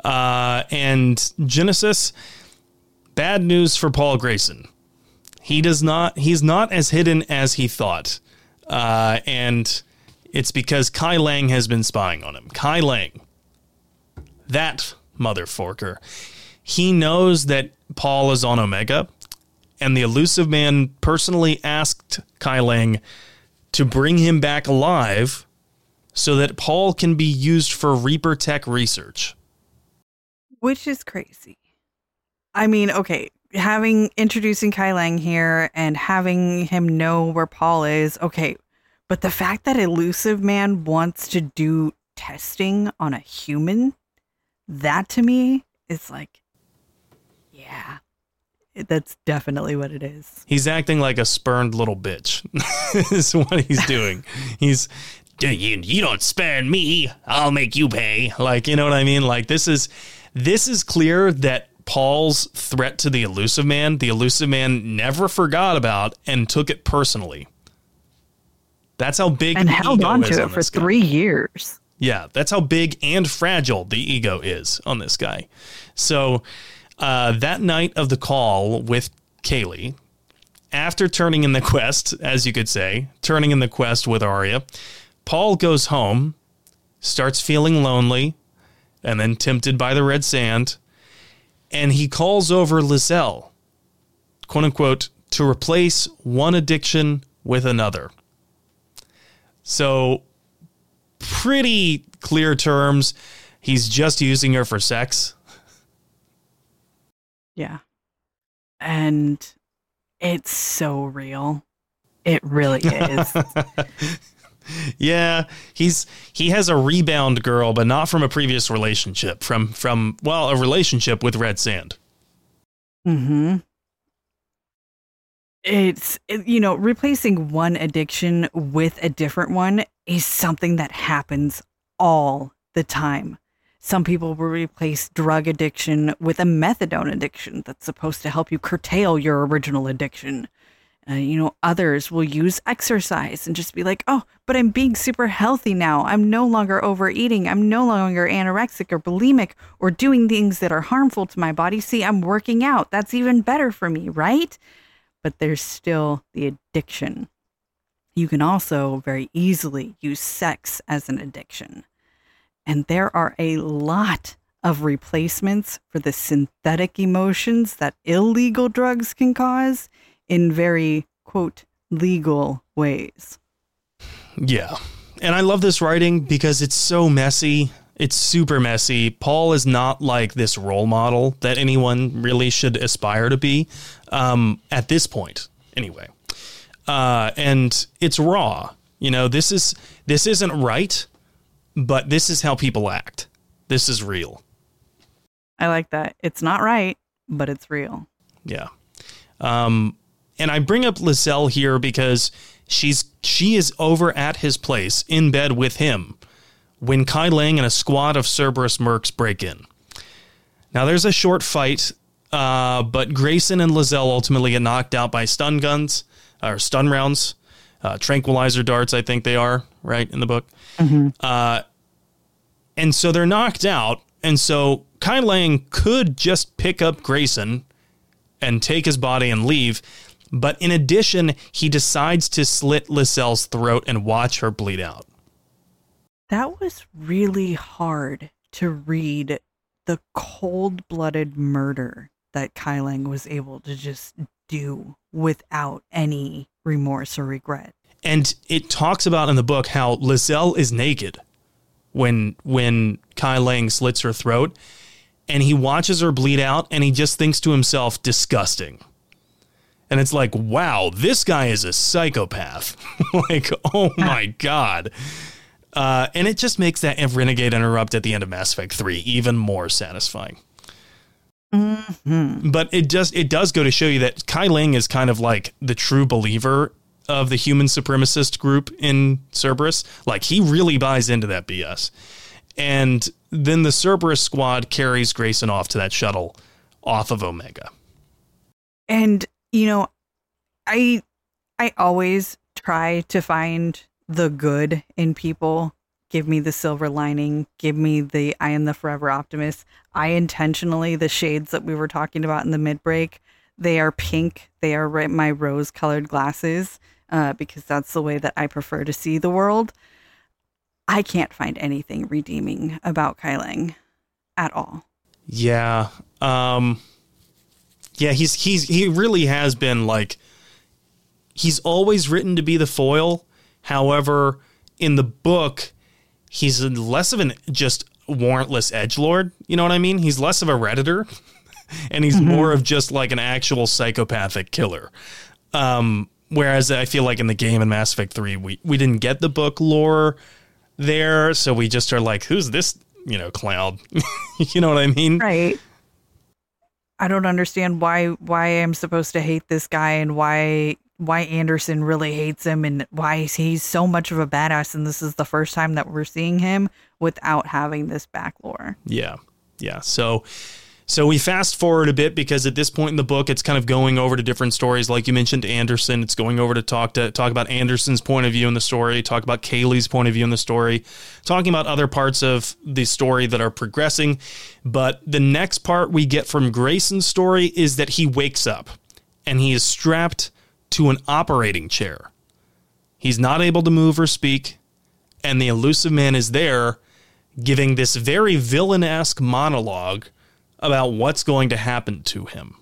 And Genesis, bad news for Paul Grayson. He's not as hidden as he thought. And it's because Kai Lang has been spying on him. Kai Lang, that motherforker. He knows that Paul is on Omega, and the Elusive Man personally asked Kai Lang to bring him back alive so that Paul can be used for Reaper Tech research. Which is crazy. I mean, okay, introducing Kai Lang here and having him know where Paul is, okay, but the fact that Elusive Man wants to do testing on a human, that to me is like, yeah, that's definitely what it is. He's acting like a spurned little bitch. Is what he's doing. You don't spurn me, I'll make you pay. Like, you know what I mean? Like, this is clear that Paul's threat to the Elusive Man never forgot about and took it personally. That's how big and the held ego on is to on it for this guy. 3 years. Yeah, that's how big and fragile the ego is on this guy. So that night of the call with Kaylee, after turning in the quest, as you could say, turning in the quest with Arya, Paul goes home, starts feeling lonely, and then tempted by the red sand, and he calls over Lizelle, quote unquote, to replace one addiction with another. So, pretty clear terms, he's just using her for sex. Yeah. And It's so real. It really is. Yeah, he has a rebound girl, but not from a previous relationship, from a relationship with Red Sand. Mm-hmm. Replacing one addiction with a different one is something that happens all the time. Some people will replace drug addiction with a methadone addiction that's supposed to help you curtail your original addiction. Others will use exercise and just be like, oh, but I'm being super healthy now. I'm no longer overeating. I'm no longer anorexic or bulimic or doing things that are harmful to my body. See, I'm working out. That's even better for me, right? But there's still the addiction. You can also very easily use sex as an addiction. And there are a lot of replacements for the synthetic emotions that illegal drugs can cause in very, quote, legal ways. Yeah. And I love this writing because it's so messy. It's super messy. Paul is not like this role model that anyone really should aspire to be at this point, anyway. And it's raw. This isn't right, but this is how people act. This is real. I like that. It's not right, but it's real. Yeah. And I bring up Lizelle here because she is over at his place in bed with him when Kai Lang and a squad of Cerberus mercs break in. Now there's a short fight, but Grayson and Lizelle ultimately get knocked out by stun guns or stun rounds, tranquilizer darts, I think they are, right, in the book. Mm-hmm. And so they're knocked out, and so Kai Lang could just pick up Grayson and take his body and leave. But in addition, he decides to slit Lizelle's throat and watch her bleed out. That was really hard to read, the cold-blooded murder that Kai Lang was able to just do without any remorse or regret. And it talks about in the book how Lizelle is naked when Kai Lang slits her throat, and he watches her bleed out, and he just thinks to himself, disgusting. And it's like, wow, this guy is a psychopath. Like, oh my God. And it just makes that Renegade interrupt at the end of Mass Effect 3 even more satisfying. Mm-hmm. But it does go to show you that Kai Lang is kind of like the true believer of the human supremacist group in Cerberus. Like, he really buys into that BS. And then the Cerberus squad carries Grayson off to that shuttle off of Omega. And I always try to find the good in people. Give me the silver lining. Give me the I am the forever optimist. I intentionally, the shades that we were talking about in the mid-break, they are pink. They are my rose-colored glasses because that's the way that I prefer to see the world. I can't find anything redeeming about Kai Lang at all. Yeah. Yeah, he really has been like, he's always written to be the foil. However, in the book, he's less of an just warrantless edgelord. You know what I mean? He's less of a Redditor, and he's more of just like an actual psychopathic killer. Whereas I feel like in the game in Mass Effect 3, we didn't get the book lore there, so we just are like, who's this, Cloud? You know what I mean? Right. I don't understand why I'm supposed to hate this guy and why Anderson really hates him and why he's so much of a badass, and this is the first time that we're seeing him without having this back lore. Yeah. So we fast forward a bit because at this point in the book, it's kind of going over to different stories. Like you mentioned, Anderson. It's going over to talk about Anderson's point of view in the story, talk about Kaylee's point of view in the story, talking about other parts of the story that are progressing. But the next part we get from Grayson's story is that he wakes up and he is strapped to an operating chair. He's not able to move or speak, and the Illusive Man is there giving this very villain-esque monologue about what's going to happen to him.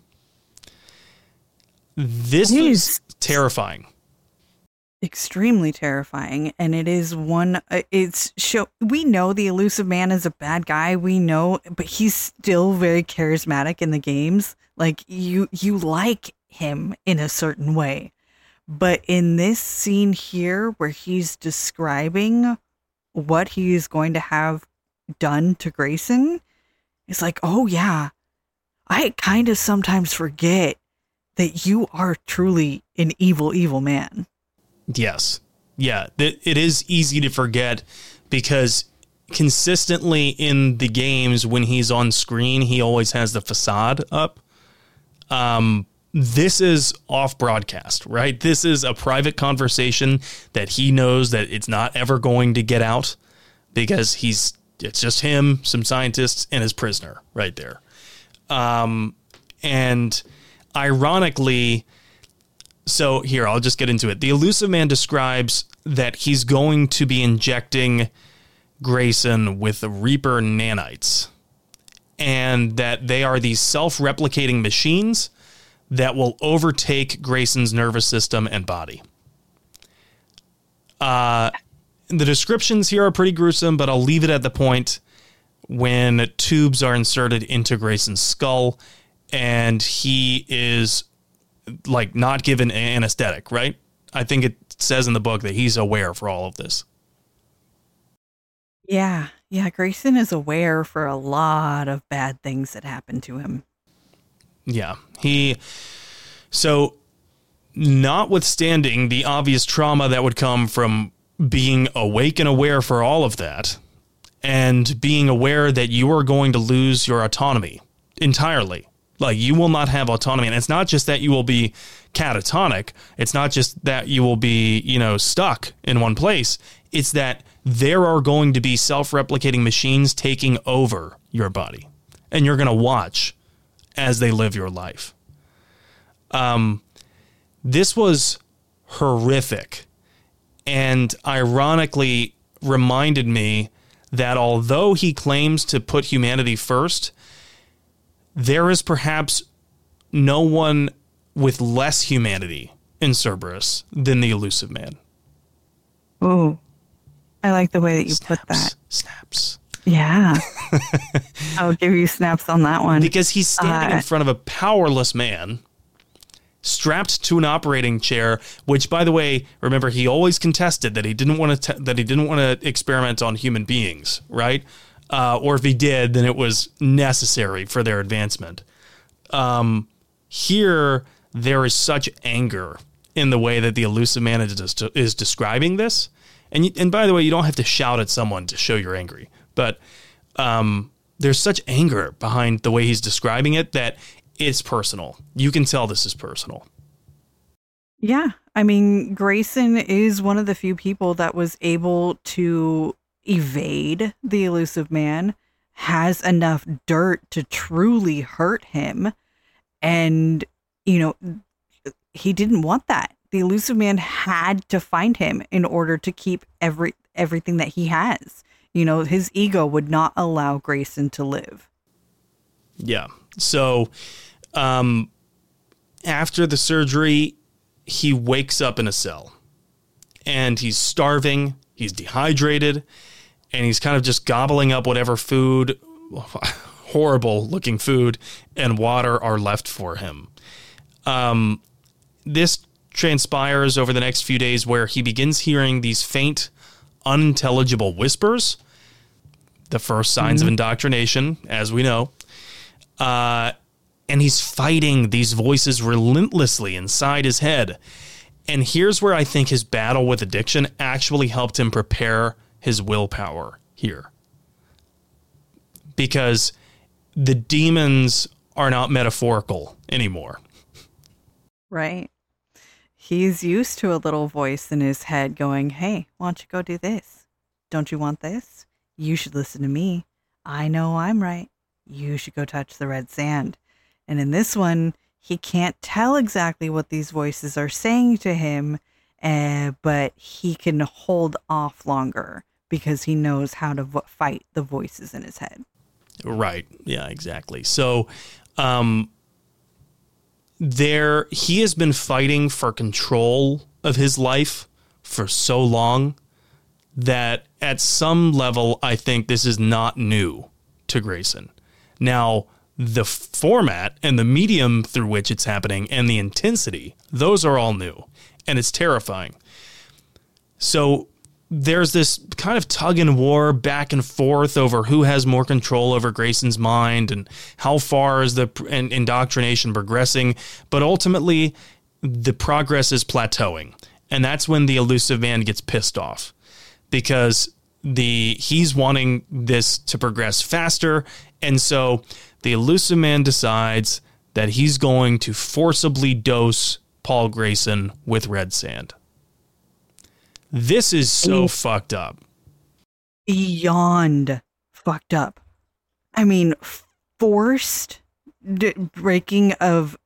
This is terrifying. Extremely terrifying, and it is we know the Illusive Man is a bad guy, we know, but he's still very charismatic in the games. Like you like him in a certain way. But in this scene here, where he's describing what he is going to have done to Grayson, it's like, oh yeah, I kind of sometimes forget that you are truly an evil, evil man. Yes. Yeah, it is easy to forget because consistently in the games when he's on screen, he always has the facade up. This is off broadcast, right? This is a private conversation that he knows that it's not ever going to get out because it's just him, some scientists, and his prisoner right there. And ironically, so here, I'll just get into it. The Elusive Man describes that he's going to be injecting Grayson with the Reaper nanites, and that they are these self-replicating machines that will overtake Grayson's nervous system and body. The descriptions here are pretty gruesome, but I'll leave it at the point when tubes are inserted into Grayson's skull and he is like not given anesthetic, right? I think it says in the book that he's aware for all of this. Yeah. Grayson is aware for a lot of bad things that happened to him. Yeah. So notwithstanding the obvious trauma that would come from being awake and aware for all of that, and being aware that you are going to lose your autonomy entirely. Like, you will not have autonomy. And it's not just that you will be catatonic. It's not just that you will be, stuck in one place. It's that there are going to be self-replicating machines taking over your body. And you're going to watch as they live your life. This was horrific and ironically reminded me that although he claims to put humanity first, there is perhaps no one with less humanity in Cerberus than the Elusive Man. Oh, I like the way that you put that. Snaps. Yeah. I'll give you snaps on that one. Because he's standing in front of a powerless man, strapped to an operating chair, which, by the way, remember, he always contested that he didn't want to experiment on human beings, right? Or if he did, then it was necessary for their advancement. Here, there is such anger in the way that the Elusive Man is describing this. And by the way, you don't have to shout at someone to show you're angry. But there's such anger behind the way he's describing it that it's personal. You can tell this is personal. Yeah. I mean, Grayson is one of the few people that was able to evade the Elusive Man, has enough dirt to truly hurt him. And, he didn't want that. The Elusive Man had to find him in order to keep everything that he has. His ego would not allow Grayson to live. Yeah. So after the surgery, he wakes up in a cell and he's starving. He's dehydrated and he's kind of just gobbling up whatever food, horrible looking food, and water are left for him. This transpires over the next few days where he begins hearing these faint, unintelligible whispers, the first signs of indoctrination, as we know. And he's fighting these voices relentlessly inside his head. And here's where I think his battle with addiction actually helped him prepare his willpower here. Because the demons are not metaphorical anymore. Right. He's used to a little voice in his head going, hey, why don't you go do this? Don't you want this? You should listen to me. I know I'm right. You should go touch the red sand. And in this one, he can't tell exactly what these voices are saying to him, but he can hold off longer because he knows how to fight the voices in his head. Right. Yeah, exactly. So he has been fighting for control of his life for so long that at some level, I think this is not new to Grayson. Now, The format and the medium through which it's happening and the intensity, those are all new, and it's terrifying. So there's this kind of tug and war back and forth over who has more control over Grayson's mind and how far is the indoctrination progressing. But ultimately, the progress is plateauing. And that's when the Elusive Man gets pissed off because he's wanting this to progress faster. And so the Elusive Man decides that he's going to forcibly dose Paul Grayson with red sand. This is so fucked up. Beyond fucked up. I mean, forced breaking of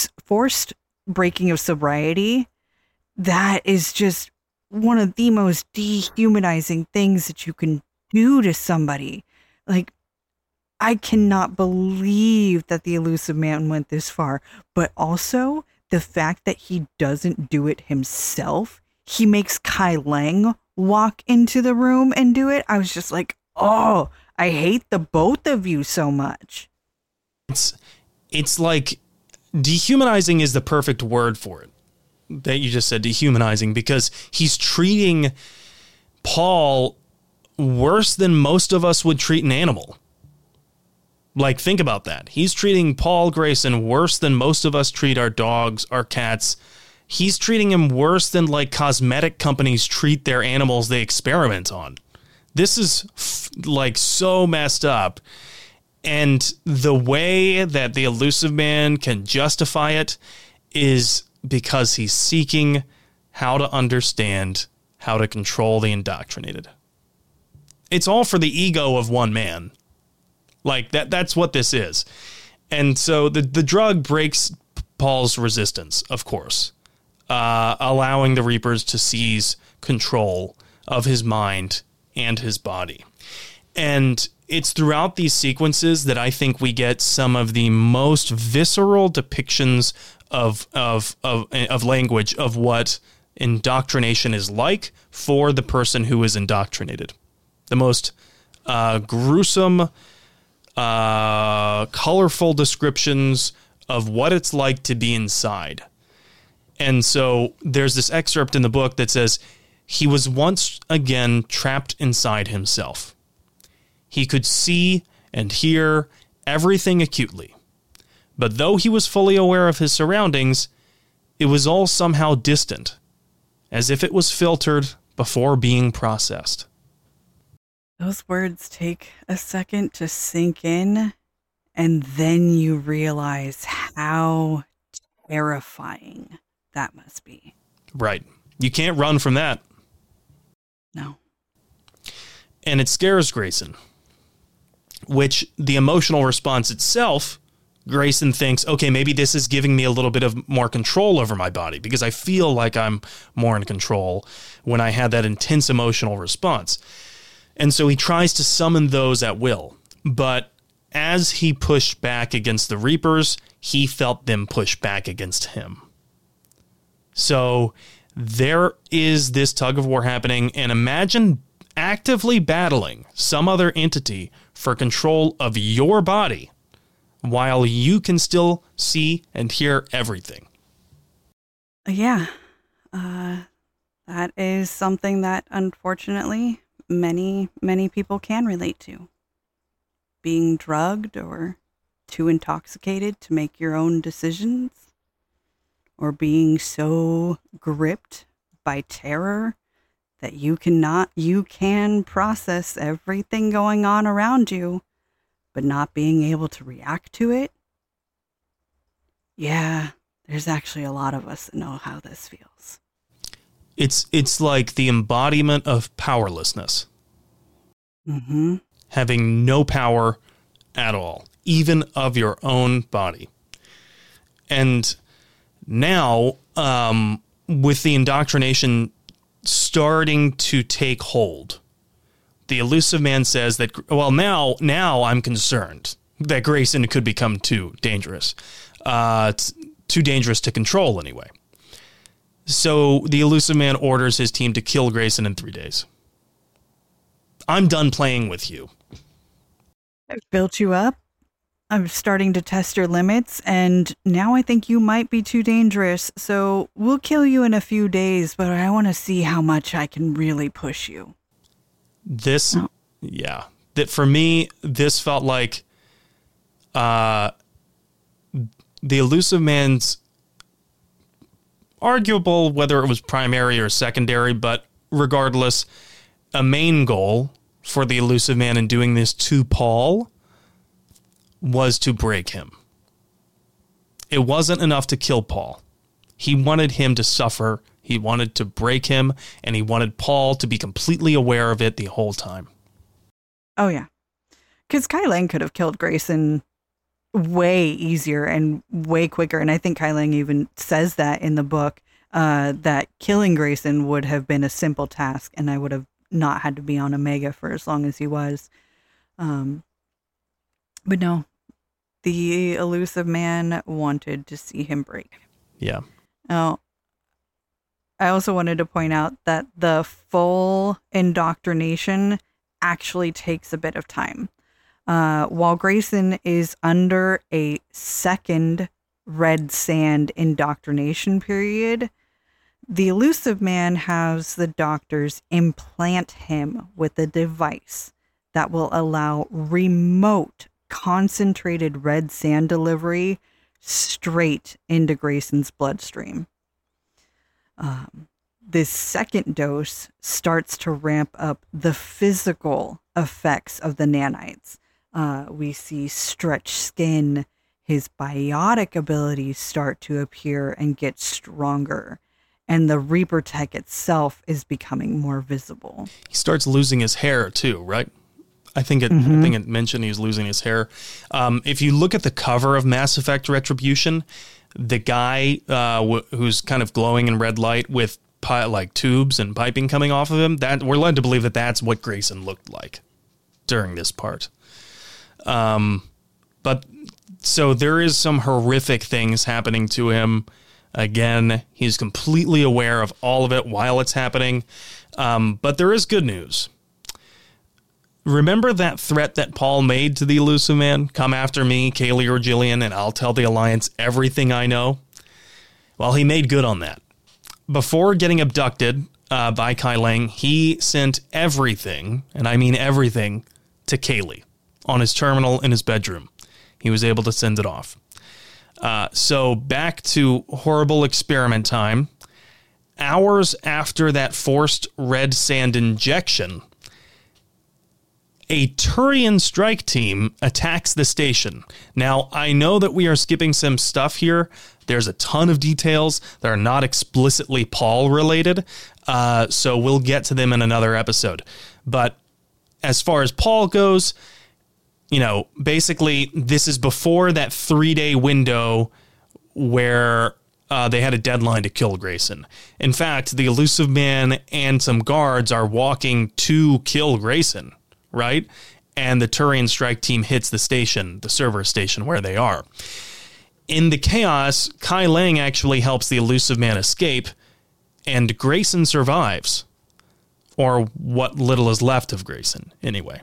sobriety. That is just one of the most dehumanizing things that you can do to somebody. Like, I cannot believe that the Elusive Man went this far, but also the fact that he doesn't do it himself. He makes Kai Lang walk into the room and do it. I was just like, oh, I hate the both of you so much. It's like dehumanizing is the perfect word for it. That you just said, dehumanizing, because he's treating Paul worse than most of us would treat an animal. Like, think about that. He's treating Paul Grayson worse than most of us treat our dogs, our cats. He's treating him worse than like cosmetic companies treat their animals they experiment on. This is like so messed up. And the way that the Elusive Man can justify it is because he's seeking how to understand how to control the indoctrinated. It's all for the ego of one man. Like that's what this is. And so the drug breaks Paul's resistance, of course. Allowing the Reapers to seize control of his mind and his body. And it's throughout these sequences that I think we get some of the most visceral depictions of language of what indoctrination is like for the person who is indoctrinated. The most gruesome, colorful descriptions of what it's like to be inside. And so there's this excerpt in the book that says, he was once again trapped inside himself. He could see and hear everything acutely. But though he was fully aware of his surroundings, it was all somehow distant, as if it was filtered before being processed. Those words take a second to sink in, and then you realize how terrifying that must be. Right. You can't run from that. No. And it scares Grayson, which the emotional response itself, Grayson thinks, okay, maybe this is giving me a little bit of more control over my body because I feel like I'm more in control when I had that intense emotional response. And so he tries to summon those at will. But as he pushed back against the Reapers, he felt them push back against him. So there is this tug of war happening, and imagine actively battling some other entity for control of your body while you can still see and hear everything. Yeah, that is something that unfortunately many people can relate to. Being drugged or too intoxicated to make your own decisions, or being so gripped by terror that you can process everything going on around you, but not being able to react to it. Yeah, there's actually a lot of us that know how this feels. It's like the embodiment of powerlessness. Mm-hmm. Having no power at all, even of your own body. And now, with the indoctrination starting to take hold, the Elusive Man says that, well, now I'm concerned that Grayson could become too dangerous. Too dangerous to control anyway. So the Elusive Man orders his team to kill Grayson in 3 days. I'm done playing with you. I've built you up. I'm starting to test your limits, and now I think you might be too dangerous, so we'll kill you in a few days, but I want to see how much I can really push you. Yeah. That for me, this felt like the Elusive Man's arguable whether it was primary or secondary, but regardless, a main goal for the Elusive Man in doing this to Paul was to break him. It wasn't enough to kill Paul. He wanted him to suffer. He wanted to break him, and he wanted Paul to be completely aware of it the whole time. Oh, yeah. Because Kai Lang could have killed Grayson way easier and way quicker. And I think Kai Lang even says that in the book, that killing Grayson would have been a simple task, and I would have not had to be on Omega for as long as he was. But no, the Elusive Man wanted to see him break. Yeah. Now, I also wanted to point out that the full indoctrination actually takes a bit of time. While Grayson is under a second red sand indoctrination period, the Elusive Man has the doctors implant him with a device that will allow remote concentrated red sand delivery straight into Grayson's bloodstream. This second dose starts to ramp up the physical effects of the nanites. We see stretched skin, his biotic abilities start to appear and get stronger, and the Reaper tech itself is becoming more visible. He starts losing his hair too, right? I think it mentioned he was losing his hair. If you look at the cover of Mass Effect Retribution, the guy who's kind of glowing in red light with like tubes and piping coming off of him, that we're led to believe that that's what Grayson looked like during this part. But so there is some horrific things happening to him. Again, he's completely aware of all of it while it's happening. But there is good news. Remember that threat that Paul made to the Elusive Man? Come after me, Kaylee or Jillian, and I'll tell the Alliance everything I know. Well, he made good on that. Before getting abducted by Kai Lang, he sent everything, and I mean everything, to Kaylee on his terminal in his bedroom. He was able to send it off. So back to horrible experiment time. Hours after that forced red sand injection, a Turian strike team attacks the station. Now, I know that we are skipping some stuff here. There's a ton of details that are not explicitly Paul related, so we'll get to them in another episode. But as far as Paul goes, you know, basically this is before that 3-day window where they had a deadline to kill Grayson. In fact, the Elusive Man and some guards are walking to kill Grayson, right? And the Turian strike team hits the station, the server station where they are. In the chaos, Kai Lang actually helps the Elusive Man escape, and Grayson survives. Or what little is left of Grayson, anyway.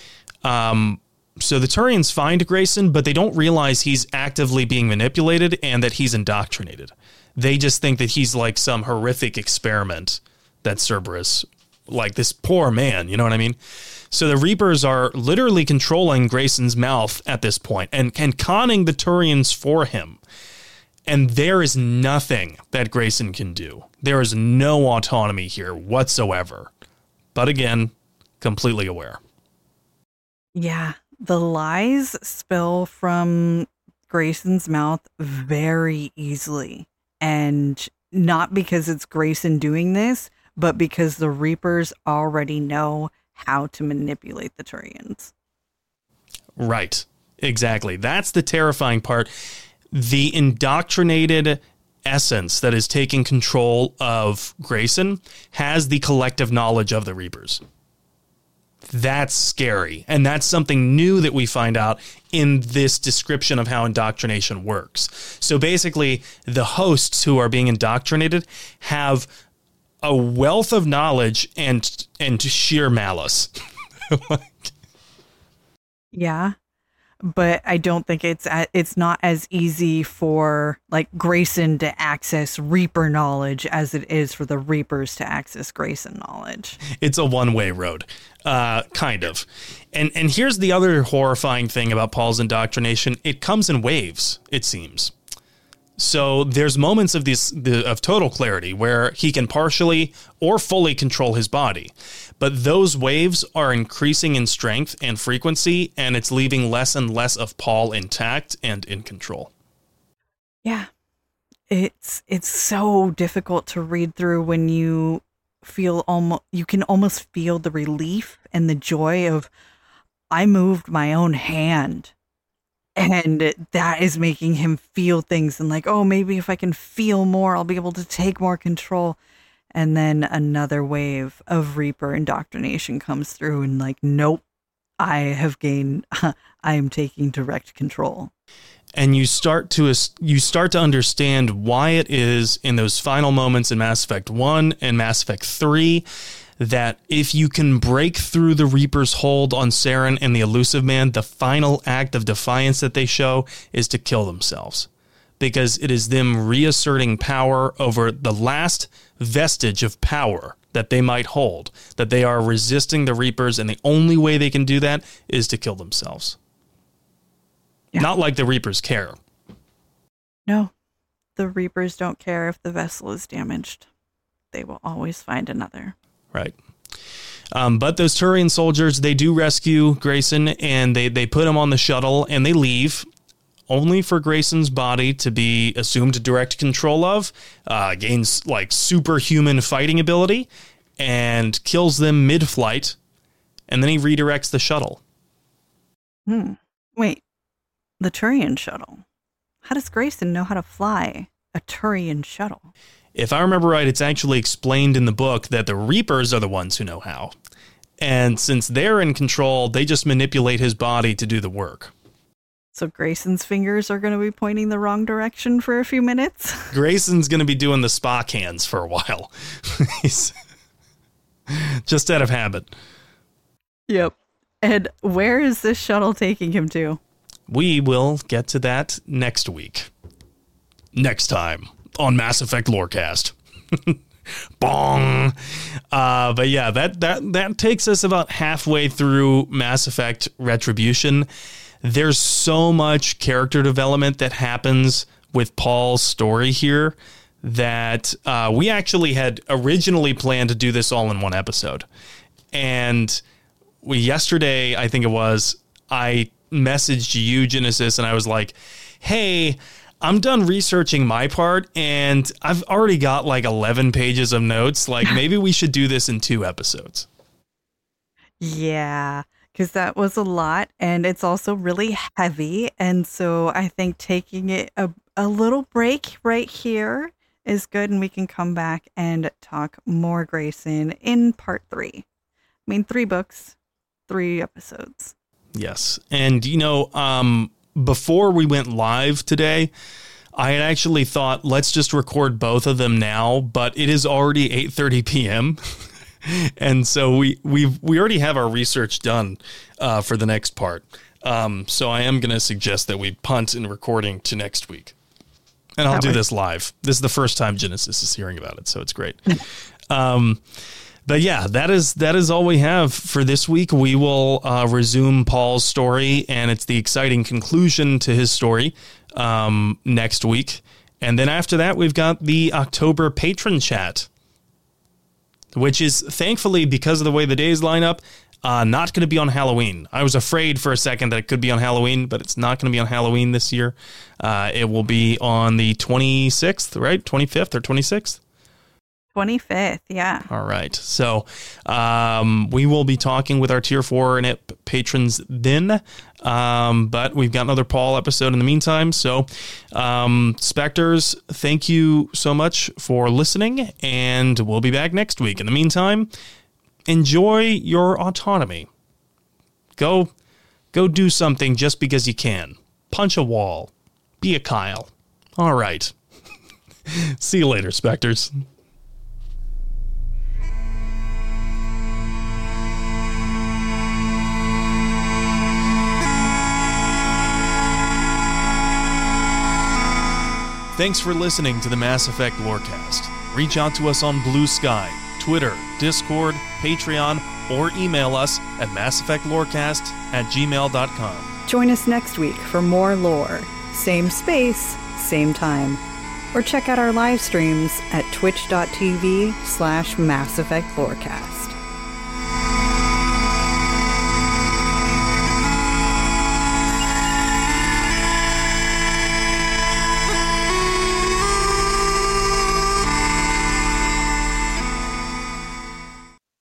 So the Turians find Grayson, but they don't realize he's actively being manipulated and that he's indoctrinated. They just think that he's like some horrific experiment that Cerberus, like this poor man, you know what I mean? So the Reapers are literally controlling Grayson's mouth at this point and conning the Turians for him. And there is nothing that Grayson can do. There is no autonomy here whatsoever. But again, completely aware. Yeah, the lies spill from Grayson's mouth very easily. And not because it's Grayson doing this, but because the Reapers already know how to manipulate the Turians. Right. Exactly. That's the terrifying part. The indoctrinated essence that is taking control of Grayson has the collective knowledge of the Reapers. That's scary. And that's something new that we find out in this description of how indoctrination works. So basically, the hosts who are being indoctrinated have a wealth of knowledge and sheer malice. Yeah. but I don't think it's not as easy for like Grayson to access Reaper knowledge as it is for the Reapers to access Grayson knowledge. It's a one-way road, kind of. And here's the other horrifying thing about Paul's indoctrination. It comes in waves, it seems. So there's moments of of total clarity where he can partially or fully control his body. But those waves are increasing in strength and frequency, and it's leaving less and less of Paul intact and in control. Yeah. It's so difficult to read through when you can almost feel the relief and the joy of, I moved my own hand. And that is making him feel things and like, oh, maybe if I can feel more, I'll be able to take more control. And then another wave of Reaper indoctrination comes through and like, nope, I am taking direct control. And you start to understand why it is in those final moments in Mass Effect 1 and Mass Effect 3 that if you can break through the Reaper's hold on Saren and the Elusive Man, the final act of defiance that they show is to kill themselves. Because it is them reasserting power over the last vestige of power that they might hold, that they are resisting the Reapers, and the only way they can do that is to kill themselves. Yeah. Not like the Reapers care. No, the Reapers don't care if the vessel is damaged. They will always find another. Right. But those Turian soldiers, they do rescue Grayson, and they put him on the shuttle, and they leave, only for Grayson's body to be assumed direct control of, gains like superhuman fighting ability, and kills them mid-flight, and then he redirects the shuttle. Wait, the Turian shuttle? How does Grayson know how to fly a Turian shuttle? If I remember right, it's actually explained in the book that the Reapers are the ones who know how. And since they're in control, they just manipulate his body to do the work. So Grayson's fingers are going to be pointing the wrong direction for a few minutes? Grayson's going to be doing the Spock hands for a while. He's just out of habit. Yep. And where is this shuttle taking him to? We will get to that next week. Next time on Mass Effect Lorecast. Bong. But yeah, that takes us about halfway through Mass Effect Retribution. There's so much character development that happens with Paul's story here that we actually had originally planned to do this all in one episode. And yesterday, I think it was, I messaged you, Genesis, and I was like, hey, I'm done researching my part, and I've already got like 11 pages of notes. Like, maybe we should do this in 2 episodes. Yeah, because that was a lot, and it's also really heavy. And so I think taking it a little break right here is good, and we can come back and talk more Grayson in part 3. I mean, 3 books, 3 episodes. Yes. And, before we went live today, I had actually thought, let's just record both of them now, but it is already 8:30 p.m. And so we already have our research done for the next part. So I am going to suggest that we punt in recording to next week. And I'll do this live. This is the first time Genesis is hearing about it, so it's great. But yeah, that is all we have for this week. We will resume Paul's story, and it's the exciting conclusion to his story next week. And then after that, we've got the October patron chat, which is thankfully, because of the way the days line up, not going to be on Halloween. I was afraid for a second that it could be on Halloween, but it's not going to be on Halloween this year. It will be on the 26th, right? 25th or 26th? 25th, yeah. All right. So we will be talking with our Tier 4 and IP patrons then, but we've got another Paul episode in the meantime. So Spectres, thank you so much for listening, and we'll be back next week. In the meantime, enjoy your autonomy. Go do something just because you can. Punch a wall. Be a Kyle. All right. See you later, Spectres. Thanks for listening to the Mass Effect Lorecast. Reach out to us on Blue Sky, Twitter, Discord, Patreon, or email us at masseffectlorecast@gmail.com. Join us next week for more lore. Same space, same time. Or check out our live streams at twitch.tv/Mass Effect Lorecast.